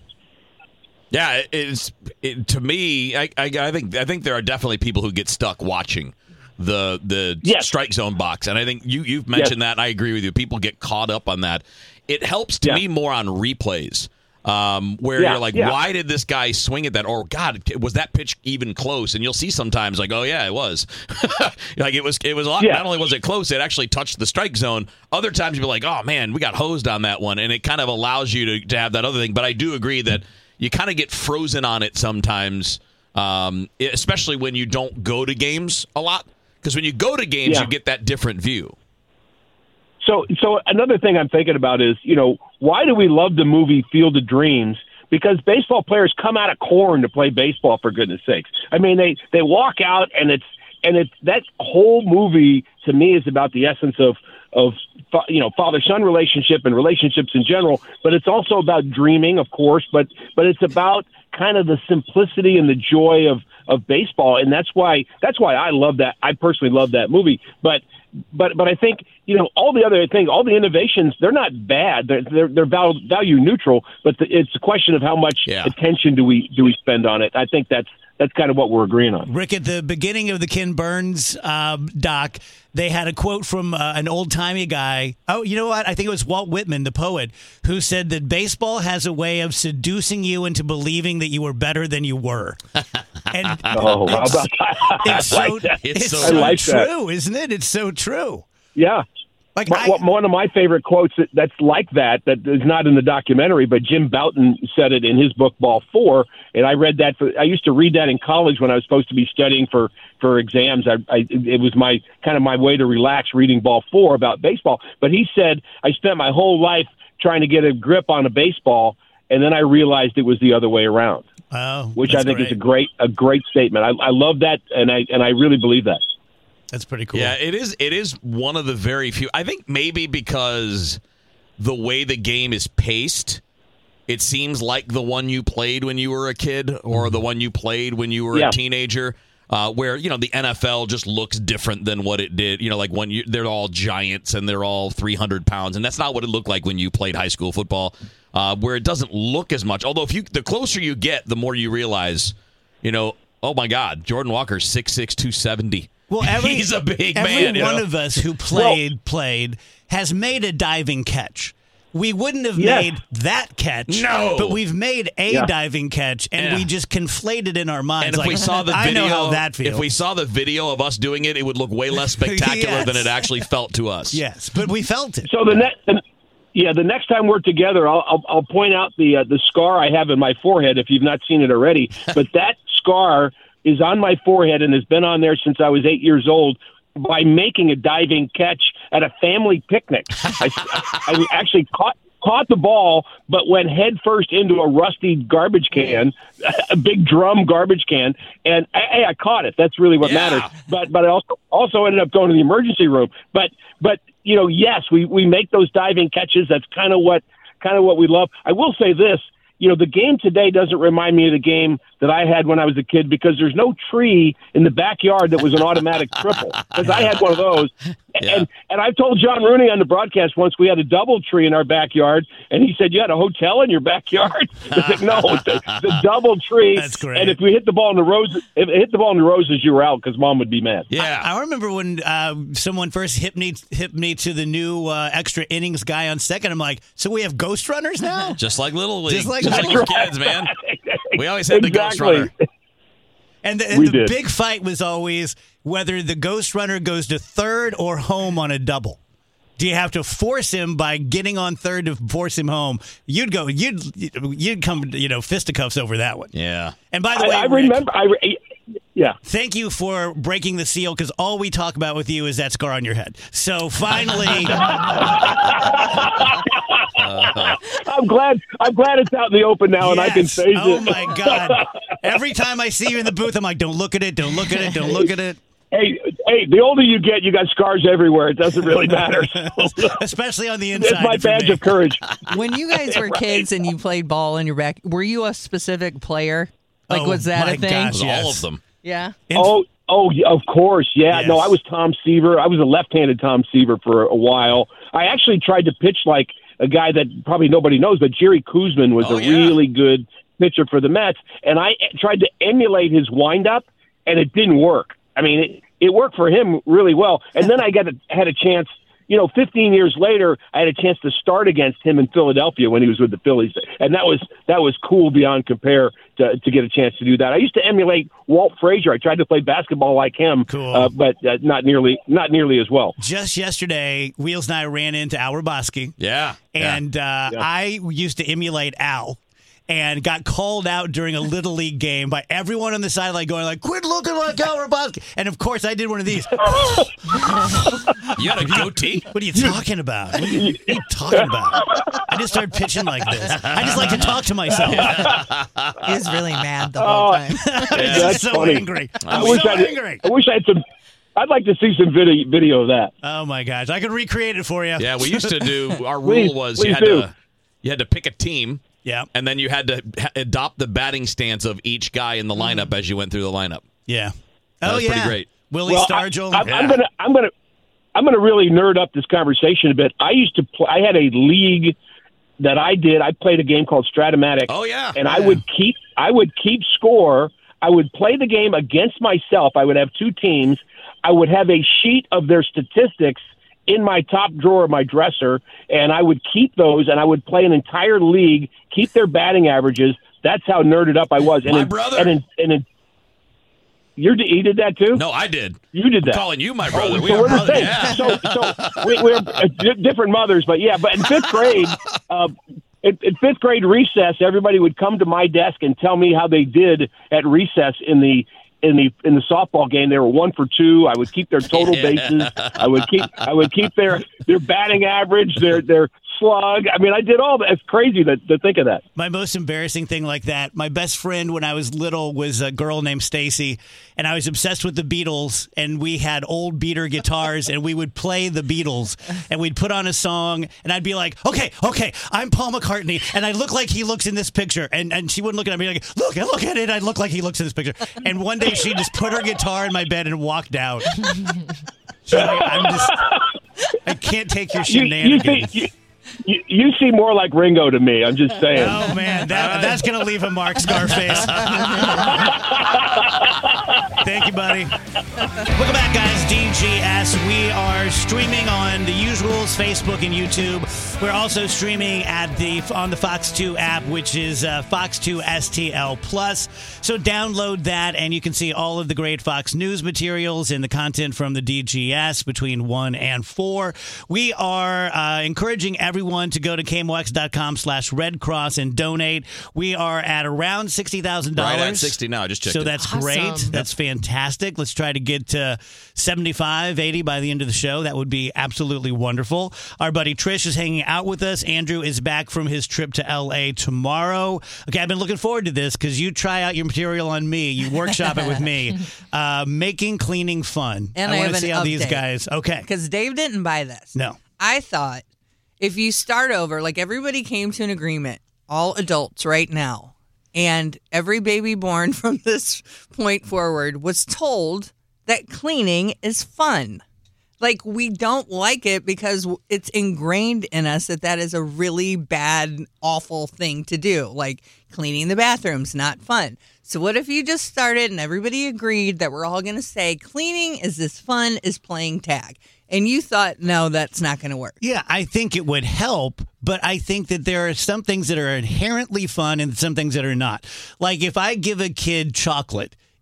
Speaker 7: Yeah, it's it, to me. I, I, I think I think there are definitely people who get stuck watching the the
Speaker 10: yes.
Speaker 7: strike zone box, and I think you you've mentioned yes. that. And I agree with you. People get caught up on that. It helps to yeah. me more on replays. Um, where
Speaker 10: yeah,
Speaker 7: you're like,
Speaker 10: yeah.
Speaker 7: why did this guy swing at that? Or God, was that pitch even close? And you'll see sometimes like, oh yeah, it was. Like it was. It was a lot.
Speaker 10: Yeah.
Speaker 7: Not only was it close, it actually touched the strike zone. Other times you'll be like, oh man, we got hosed on that one, and it kind of allows you to, to have that other thing. But I do agree that you kind of get frozen on it sometimes, um, especially when you don't go to games a lot. Because when you go to games,
Speaker 10: yeah.
Speaker 7: you get that different view.
Speaker 10: So, so another thing I'm thinking about is, you know, why do we love the movie Field of Dreams? Because baseball players come out of corn to play baseball, for goodness sakes. I mean, they, they walk out, and it's and it's that whole movie to me is about the essence of of you know father-son relationship and relationships in general. But it's also about dreaming, of course. But but it's about kind of the simplicity and the joy of of baseball, and that's why that's why I love that. I personally love that movie. But But but I think, you know, all the other things, all the innovations, they're not bad. They're they're, they're value, value neutral, but the, it's a question of how much
Speaker 7: yeah.
Speaker 10: attention do we do we spend on it. I think that's that's kind of what we're agreeing on.
Speaker 5: Rick, at the beginning of the Ken Burns um, doc, they had a quote from uh, an old-timey guy. Oh, you know what? I think it was Walt Whitman, the poet, who said that baseball has a way of seducing you into believing that you were better than you were. And
Speaker 10: oh, how about that?
Speaker 5: It's so,
Speaker 10: I like that.
Speaker 5: It's
Speaker 7: so
Speaker 5: so
Speaker 10: like
Speaker 5: true,
Speaker 10: that.
Speaker 5: isn't it? It's so true.
Speaker 10: Yeah.
Speaker 5: Like
Speaker 10: My,
Speaker 5: I,
Speaker 10: one of my favorite quotes that, that's like that, that is not in the documentary, but Jim Bouton said it in his book, Ball Four. And I read that. For, I used to read that in college when I was supposed to be studying for, for exams. I, I, it was my kind of my way to relax reading Ball Four about baseball. But he said, I spent my whole life trying to get a grip on a baseball, and then I realized it was the other way around.
Speaker 5: oh,
Speaker 10: Which I think
Speaker 5: great.
Speaker 10: is a great a great statement. I, I love that, and I and I really believe that.
Speaker 5: That's pretty cool.
Speaker 7: Yeah, it is. It is one of the very few. I think maybe because the way the game is paced, it seems like the one you played when you were a kid, or the one you played when you were
Speaker 10: Yeah.
Speaker 7: a teenager. Uh, where you know the N F L just looks different than what it did. You know, like when you they're all giants and they're all three hundred pounds, and that's not what it looked like when you played high school football. Uh, where it doesn't look as much. Although if you the closer you get, the more you realize, you know, oh my God, Jordan Walker's six six, two seventy.
Speaker 5: Well, every,
Speaker 7: He's a big
Speaker 5: every
Speaker 7: man. you
Speaker 5: one
Speaker 7: know?
Speaker 5: of us who played played has made a diving catch. We wouldn't have
Speaker 10: Yes.
Speaker 5: made that catch,
Speaker 7: No.
Speaker 5: but we've made a
Speaker 10: Yeah.
Speaker 5: diving catch, and
Speaker 7: Yeah.
Speaker 5: we just conflated in our minds.
Speaker 7: And if
Speaker 5: like,
Speaker 7: we saw the
Speaker 5: I
Speaker 7: video,
Speaker 5: know how that feels.
Speaker 7: if we saw the video of us doing it, it would look way less spectacular
Speaker 5: Yes.
Speaker 7: than it actually felt to us.
Speaker 5: yes, but we felt it.
Speaker 10: So the next, yeah, the next time we're together, I'll I'll, I'll point out the uh, the scar I have in my forehead if you've not seen it already. But that scar is on my forehead and has been on there since I was eight years old by making a diving catch at a family picnic. I, I actually caught caught the ball, but went head first into a rusty garbage can, a big drum garbage can, and hey, I caught it. That's really what
Speaker 7: Yeah.
Speaker 10: matters. But but I also also ended up going to the emergency room. But but you know, yes, we we make those diving catches. That's kind of what kind of what we love. I will say this. You know, the game today doesn't remind me of the game that I had when I was a kid because there's no tree in the backyard that was an automatic triple. Because I had one of those.
Speaker 7: Yeah.
Speaker 10: And and I've told John Rooney on the broadcast once we had a double tree in our backyard, and he said, "You had a hotel in your backyard?" I said, "No, the, the double tree."
Speaker 5: That's great.
Speaker 10: And if we hit the ball in the roses, if it hit the ball in the roses, you were out because Mom would be mad.
Speaker 7: Yeah.
Speaker 5: I remember when uh, someone first hit me hit me to the new uh, extra innings guy on second. I'm like, so we have ghost runners now?
Speaker 7: Just like Little League.
Speaker 5: Just like
Speaker 7: Just
Speaker 5: Little
Speaker 7: little kids, man. We always had the ghost runner.
Speaker 5: And the, and
Speaker 10: We
Speaker 5: the
Speaker 10: did.
Speaker 5: big fight was always whether the ghost runner goes to third or home on a double. Do you have to force him by getting on third to force him home? You'd go, you'd you'd come, you know, fisticuffs over that one.
Speaker 7: Yeah.
Speaker 5: And by the
Speaker 10: I,
Speaker 5: way,
Speaker 10: I
Speaker 5: Rick,
Speaker 10: remember. I re- yeah.
Speaker 5: thank you for breaking the seal because all we talk about with you is that scar on your head. So finally,
Speaker 10: I'm glad. I'm glad it's out in the open now, and I can
Speaker 5: yes.
Speaker 10: face
Speaker 5: Oh
Speaker 10: it.
Speaker 5: my God! Every time I see you in the booth, I'm like, don't look at it, don't look at it, don't look at it.
Speaker 10: Hey, hey! The older you get, you got scars everywhere. It doesn't really matter.
Speaker 5: Especially on the inside.
Speaker 10: It's my
Speaker 5: for
Speaker 10: badge
Speaker 5: me.
Speaker 10: of courage.
Speaker 8: When you guys were
Speaker 10: Right.
Speaker 8: kids and you played ball in your back, were you a specific player? Like,
Speaker 5: Oh,
Speaker 8: was that
Speaker 5: my
Speaker 8: a thing?
Speaker 5: gosh,
Speaker 7: It was
Speaker 5: yes.
Speaker 7: all of them.
Speaker 8: Yeah.
Speaker 10: Oh, oh, yeah, of course, yeah.
Speaker 5: Yes.
Speaker 10: No, I was Tom Seaver. I was a left-handed Tom Seaver for a while. I actually tried to pitch like a guy that probably nobody knows, but Jerry Koosman was
Speaker 7: Oh,
Speaker 10: a
Speaker 7: yeah.
Speaker 10: really good pitcher for the Mets, and I tried to emulate his windup, and it didn't work. I mean, it, it worked for him really well, and then I got a, had a chance. You know, fifteen years later, I had a chance to start against him in Philadelphia when he was with the Phillies, and that was that was cool beyond compare to to get a chance to do that. I used to emulate Walt Frazier. I tried to play basketball like him,
Speaker 5: Cool.
Speaker 10: uh, but uh, not nearly not nearly as well.
Speaker 5: Just yesterday, Wheels and I ran into Al Roboski,
Speaker 7: Yeah.
Speaker 5: and uh,
Speaker 10: Yeah.
Speaker 5: I used to emulate Al. And got called out during a Little League game by everyone on the sideline going like, quit looking like Al Roboski. And, of course, I did one of these.
Speaker 7: You had a goatee?
Speaker 5: What are you talking about? What are you, what are you talking about? I just started pitching like this. I just like to talk to myself.
Speaker 8: He was really mad the whole
Speaker 10: Oh,
Speaker 8: time.
Speaker 5: I'm
Speaker 10: That's
Speaker 5: just so
Speaker 10: funny.
Speaker 5: angry.
Speaker 10: I
Speaker 5: I'm
Speaker 10: wish
Speaker 5: so
Speaker 10: I did,
Speaker 5: angry.
Speaker 10: I wish I had some. I'd like to see some video video of that.
Speaker 5: Oh, my gosh. I could recreate it for you.
Speaker 7: Yeah, we used to do, our rule
Speaker 10: Please-
Speaker 7: was
Speaker 10: please
Speaker 7: you had
Speaker 10: do.
Speaker 7: to you had to pick a team.
Speaker 5: Yeah.
Speaker 7: And then you had to ha- adopt the batting stance of each guy in the lineup as you went through the lineup.
Speaker 5: Yeah.
Speaker 7: That
Speaker 5: oh,
Speaker 7: was
Speaker 5: yeah.
Speaker 7: pretty great.
Speaker 5: Willie
Speaker 10: Well,
Speaker 5: Stargell.
Speaker 10: I, I'm,
Speaker 7: Yeah.
Speaker 10: I'm gonna I'm gonna I'm gonna really nerd up this conversation a bit. I used to play. I had a league that I did. I played a game called Stratomatic.
Speaker 7: Oh, yeah.
Speaker 10: and I
Speaker 7: Yeah.
Speaker 10: would keep I would keep score. I would play the game against myself. I would have two teams. I would have a sheet of their statistics in my top drawer of my dresser, and I would keep those, and I would play an entire league, keep their batting averages. That's how nerded up I was. And
Speaker 7: My
Speaker 10: in,
Speaker 7: brother.
Speaker 10: And in, and in, you're, you did that too?
Speaker 7: No, I did.
Speaker 10: You did that.
Speaker 7: I'm calling you my brother.
Speaker 10: Oh,
Speaker 7: we
Speaker 10: so
Speaker 7: are
Speaker 10: we're the
Speaker 7: brothers.
Speaker 10: same.
Speaker 7: Yeah.
Speaker 10: So, so we, we're uh, di- different mothers, but yeah. But in fifth grade, uh, in, in fifth grade recess, everybody would come to my desk and tell me how they did at recess in the in the in the softball game. They were one for two. I would keep their total
Speaker 7: Yeah.
Speaker 10: bases. I would keep I would keep their their batting average, their their slug. I mean, I did all that. It's crazy to, to think of that.
Speaker 5: My most embarrassing thing like that, my best friend when I was little was a girl named Stacy, and I was obsessed with the Beatles, and we had old beater guitars, and we would play the Beatles, and we'd put on a song, and I'd be like, okay, okay, I'm Paul McCartney, and I look like he looks in this picture, and, and she wouldn't look at me like, look, look at it, I look like he looks in this picture. And one day she just put her guitar in my bed and walked out. She's like, I'm just, I can't take your
Speaker 10: You, you
Speaker 5: shenanigans.
Speaker 10: see, you, you, you see more like Ringo to me. I'm just saying.
Speaker 5: Oh man, that, that's gonna leave a mark, Scarface. Thank you, buddy. Welcome back, guys. D G S. We are streaming on the usuals, Facebook and YouTube. We're also streaming at the on the Fox two app, which is uh, Fox two S T L Plus. So download that, and you can see all of the great Fox News materials and the content from the D G S between one and four. We are uh, encouraging everyone to go to K M O X dot com slash Red Cross and donate. We are at around sixty thousand dollars.
Speaker 7: Right at sixty now. I just checked
Speaker 5: So
Speaker 7: it.
Speaker 5: that's
Speaker 6: Awesome.
Speaker 5: great. That's fantastic. Let's try to get to seventy-five, eighty by the end of the show. That would be absolutely wonderful. Our buddy Trish is hanging out with us. Andrew is back from his trip to L A tomorrow. Okay, I've been looking forward to this because you try out your material on me. You workshop it with me. Uh, making cleaning fun.
Speaker 8: And
Speaker 5: I
Speaker 8: I
Speaker 5: want
Speaker 8: have
Speaker 5: to see
Speaker 8: an
Speaker 5: how these
Speaker 8: update.
Speaker 5: guys. Okay.
Speaker 8: Because Dave didn't buy this.
Speaker 5: No.
Speaker 8: I thought if you start over, like everybody came to an agreement, all adults right now, and every baby born from this point forward was told that cleaning is fun. Like, we don't like it because it's ingrained in us that that is a really bad, awful thing to do. Like, cleaning the bathroom's not fun. So what if you just started and everybody agreed that we're all going to say cleaning is as fun as playing tag? And you thought, no, that's not going to work.
Speaker 5: Yeah, I think it would help, but I think that there are some things that are inherently fun and some things that are not. Like if I give a kid chocolate,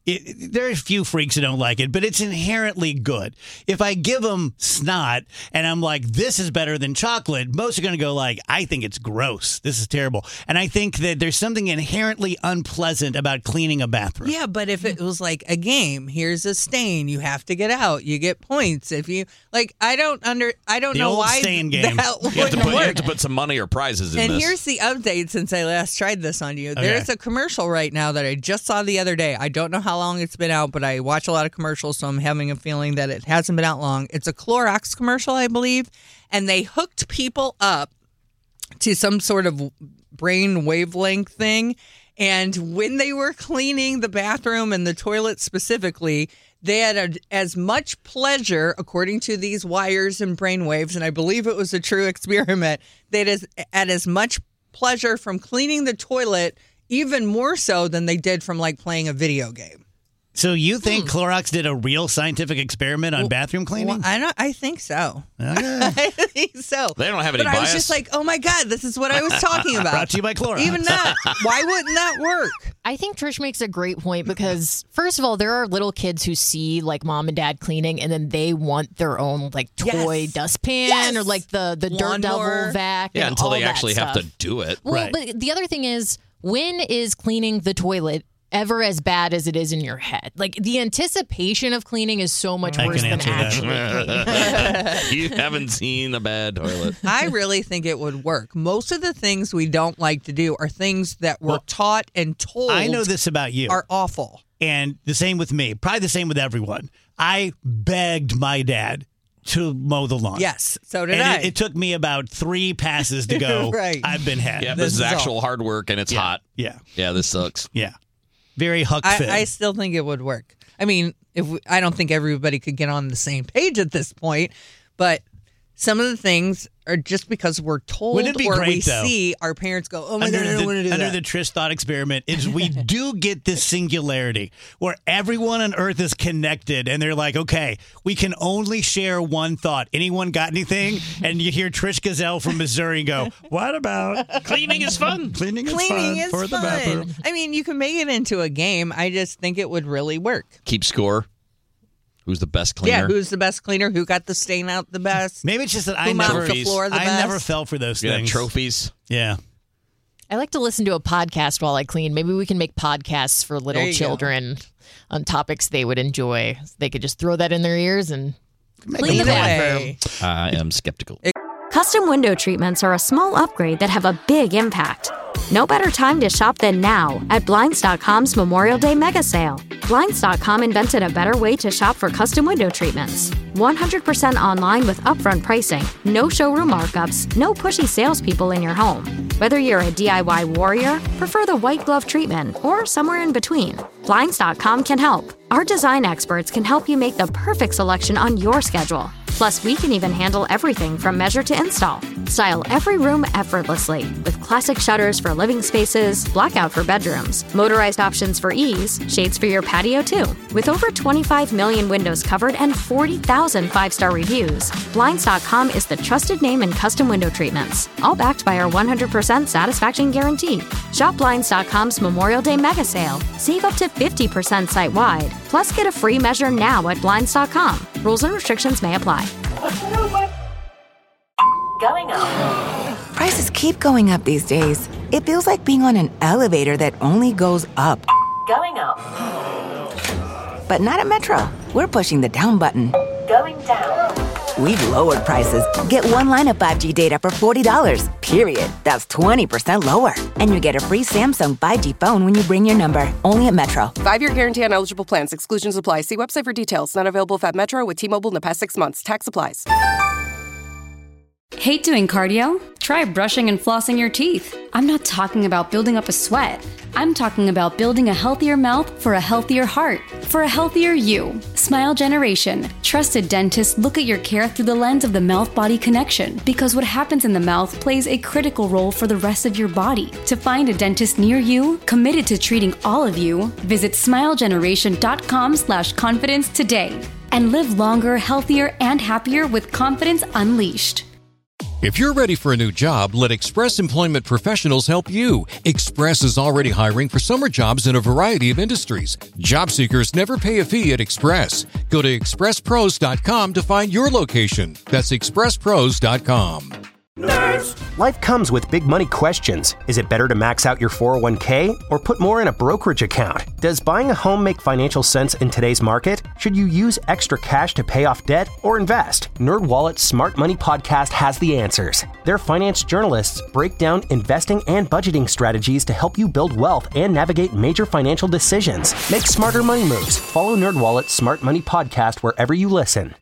Speaker 5: It, there are a few freaks who don't like it, but it's inherently good. If I give them snot and I'm like, this is better than chocolate, most are going to go like, I think it's gross. This is terrible. And I think that there's something inherently unpleasant about cleaning a bathroom.
Speaker 8: Yeah, but if it was like a game, here's a stain, you have to get out, you get points. If you like, I don't under, I don't
Speaker 5: The
Speaker 8: know
Speaker 5: old
Speaker 8: why
Speaker 5: stain game.
Speaker 8: that
Speaker 7: You have, to
Speaker 8: wouldn't
Speaker 7: put, you
Speaker 8: work.
Speaker 7: have to put some money or prizes in
Speaker 8: And
Speaker 7: this.
Speaker 8: here's the update since I last tried this on you.
Speaker 5: Okay.
Speaker 8: There's a commercial right now that I just saw the other day. I don't know how long it's been out, but I watch a lot of commercials, so I'm having a feeling that it hasn't been out long. It's a Clorox commercial, I believe, and they hooked people up to some sort of brain wavelength thing. And when they were cleaning the bathroom and the toilet specifically, they had a, as much pleasure, according to these wires and brainwaves, and I believe it was a true experiment, they had had as much pleasure from cleaning the toilet, even more so than they did from like playing a video game.
Speaker 5: So you think Clorox did a real scientific experiment on bathroom cleaning?
Speaker 8: Well, I don't. I think so.
Speaker 5: Okay.
Speaker 8: I think so.
Speaker 7: They don't have any
Speaker 8: But I was
Speaker 7: bias.
Speaker 8: just like, oh my god, this is what I was talking about.
Speaker 5: Brought to you by Clorox.
Speaker 8: Even that. Why wouldn't that work?
Speaker 6: I think Trish makes a great point because, first of all, there are little kids who see like mom and dad cleaning and then they want their own like toy
Speaker 8: Yes.
Speaker 6: dustpan
Speaker 8: Yes.
Speaker 6: or like the, the Dirt
Speaker 8: Lawnmower.
Speaker 6: Devil vac.
Speaker 7: yeah,
Speaker 6: and
Speaker 7: until
Speaker 6: all
Speaker 7: they
Speaker 6: that
Speaker 7: actually have
Speaker 6: stuff.
Speaker 7: to do it.
Speaker 6: Well,
Speaker 5: Right.
Speaker 6: but the other thing is, when is cleaning the toilet ever as bad as it is in your head? Like the anticipation of cleaning is so much
Speaker 5: I
Speaker 6: worse
Speaker 5: can
Speaker 6: than
Speaker 5: answer that.
Speaker 6: actually cleaning.
Speaker 7: You haven't seen a bad toilet.
Speaker 8: I really think it would work. Most of the things we don't like to do are things that we're
Speaker 5: Well,
Speaker 8: taught and told
Speaker 5: I know this about you.
Speaker 8: are awful.
Speaker 5: And the same with me. Probably the same with everyone. I begged my dad to mow the lawn.
Speaker 8: Yes, so did
Speaker 5: and
Speaker 8: I.
Speaker 5: It, it took me about three passes to go,
Speaker 8: Right.
Speaker 5: I've been had.
Speaker 7: Yeah,
Speaker 8: This
Speaker 7: this, is
Speaker 8: is all.
Speaker 7: actual hard work and it's
Speaker 5: Yeah.
Speaker 7: hot.
Speaker 5: Yeah.
Speaker 7: Yeah, this sucks.
Speaker 5: Yeah. Very Huck Finn.
Speaker 8: I, I still think it would work. I mean, if we, I don't think everybody could get on the same page at this point, but some of the things are just because we're told
Speaker 5: Wouldn't it be
Speaker 8: or
Speaker 5: great,
Speaker 8: we
Speaker 5: though?
Speaker 8: see our parents go, oh my
Speaker 5: under
Speaker 8: God, I don't
Speaker 5: the,
Speaker 8: want to do
Speaker 5: under
Speaker 8: that.
Speaker 5: the Trish thought experiment is we do get this singularity where everyone on Earth is connected and they're like, okay, we can only share one thought. Anyone got anything? And you hear Trish Gazelle from Missouri go, what about
Speaker 7: Cleaning is fun.
Speaker 5: cleaning is
Speaker 8: Cleaning
Speaker 5: fun
Speaker 8: is
Speaker 5: for the
Speaker 8: fun.
Speaker 5: bathroom?
Speaker 8: I mean, you can make it into a game. I just think it would really work.
Speaker 7: Keep score. Who's the best cleaner?
Speaker 8: Yeah, who's the best cleaner? Who got the stain out the best?
Speaker 5: Maybe it's just that I
Speaker 8: Who mopped
Speaker 5: never,
Speaker 8: the floor the
Speaker 5: I
Speaker 8: best?
Speaker 5: never fell for those
Speaker 7: You got
Speaker 5: things.
Speaker 7: trophies.
Speaker 5: Yeah.
Speaker 6: I like to listen to a podcast while I clean. Maybe we can make podcasts for
Speaker 8: There
Speaker 6: little
Speaker 8: you go.
Speaker 6: children on topics they would enjoy. They could just throw that in their ears and clean
Speaker 8: Clean
Speaker 6: the bathroom.
Speaker 8: away.
Speaker 7: I am skeptical.
Speaker 4: Custom window treatments are a small upgrade that have a big impact. No better time to shop than now at Blinds dot com's Memorial Day mega sale. Blinds dot com invented a better way to shop for custom window treatments. one hundred percent online with upfront pricing, no showroom markups, no pushy salespeople in your home. Whether you're a D I Y warrior, prefer the white glove treatment, or somewhere in between, Blinds dot com can help. Our design experts can help you make the perfect selection on your schedule. Plus, we can even handle everything from measure to install. Style every room effortlessly with classic shutters for living spaces, blackout for bedrooms, motorized options for ease, shades for your patio too. With over twenty-five million windows covered and forty thousand five-star reviews, Blinds dot com is the trusted name in custom window treatments, all backed by our one hundred percent satisfaction guarantee. Shop Blinds dot com's Memorial Day mega sale. Save up to fifty percent site-wide. Plus, get a free measure now at Blinds dot com. Rules and restrictions may apply.
Speaker 11: Going up. Prices keep going up these days. It feels like being on an elevator that only goes up. Going up. But not at Metro. We're pushing the down button. Going down. We've lowered prices. Get one line of five G data for forty dollars. Period. That's twenty percent lower. And you get a free Samsung five G phone when you bring your number. Only at Metro.
Speaker 12: Five-year guarantee on eligible plans. Exclusions apply. See website for details. Not available at Metro with T-Mobile in the past six months. Tax applies.
Speaker 13: Hate doing cardio? Try brushing and flossing your teeth. I'm not talking about building up a sweat. I'm talking about building a healthier mouth for a healthier heart, for a healthier you. Smile Generation. Trusted dentists look at your care through the lens of the mouth-body connection because what happens in the mouth plays a critical role for the rest of your body. To find a dentist near you, committed to treating all of you, visit smilegeneration.com slash confidence today and live longer, healthier, and happier with confidence unleashed.
Speaker 14: If you're ready for a new job, let Express Employment Professionals help you. Express is already hiring for summer jobs in a variety of industries. Job seekers never pay a fee at Express. Go to express pros dot com to find your location. That's express pros dot com.
Speaker 15: Nerds. Life comes with big money questions. Is it better to max out your four oh one k or put more in a brokerage account? Does buying a home make financial sense in today's market? Should you use extra cash to pay off debt or invest? NerdWallet's Smart Money Podcast has the answers. Their finance journalists break down investing and budgeting strategies to help you build wealth and navigate major financial decisions. Make smarter money moves. Follow NerdWallet's Smart Money Podcast wherever you listen.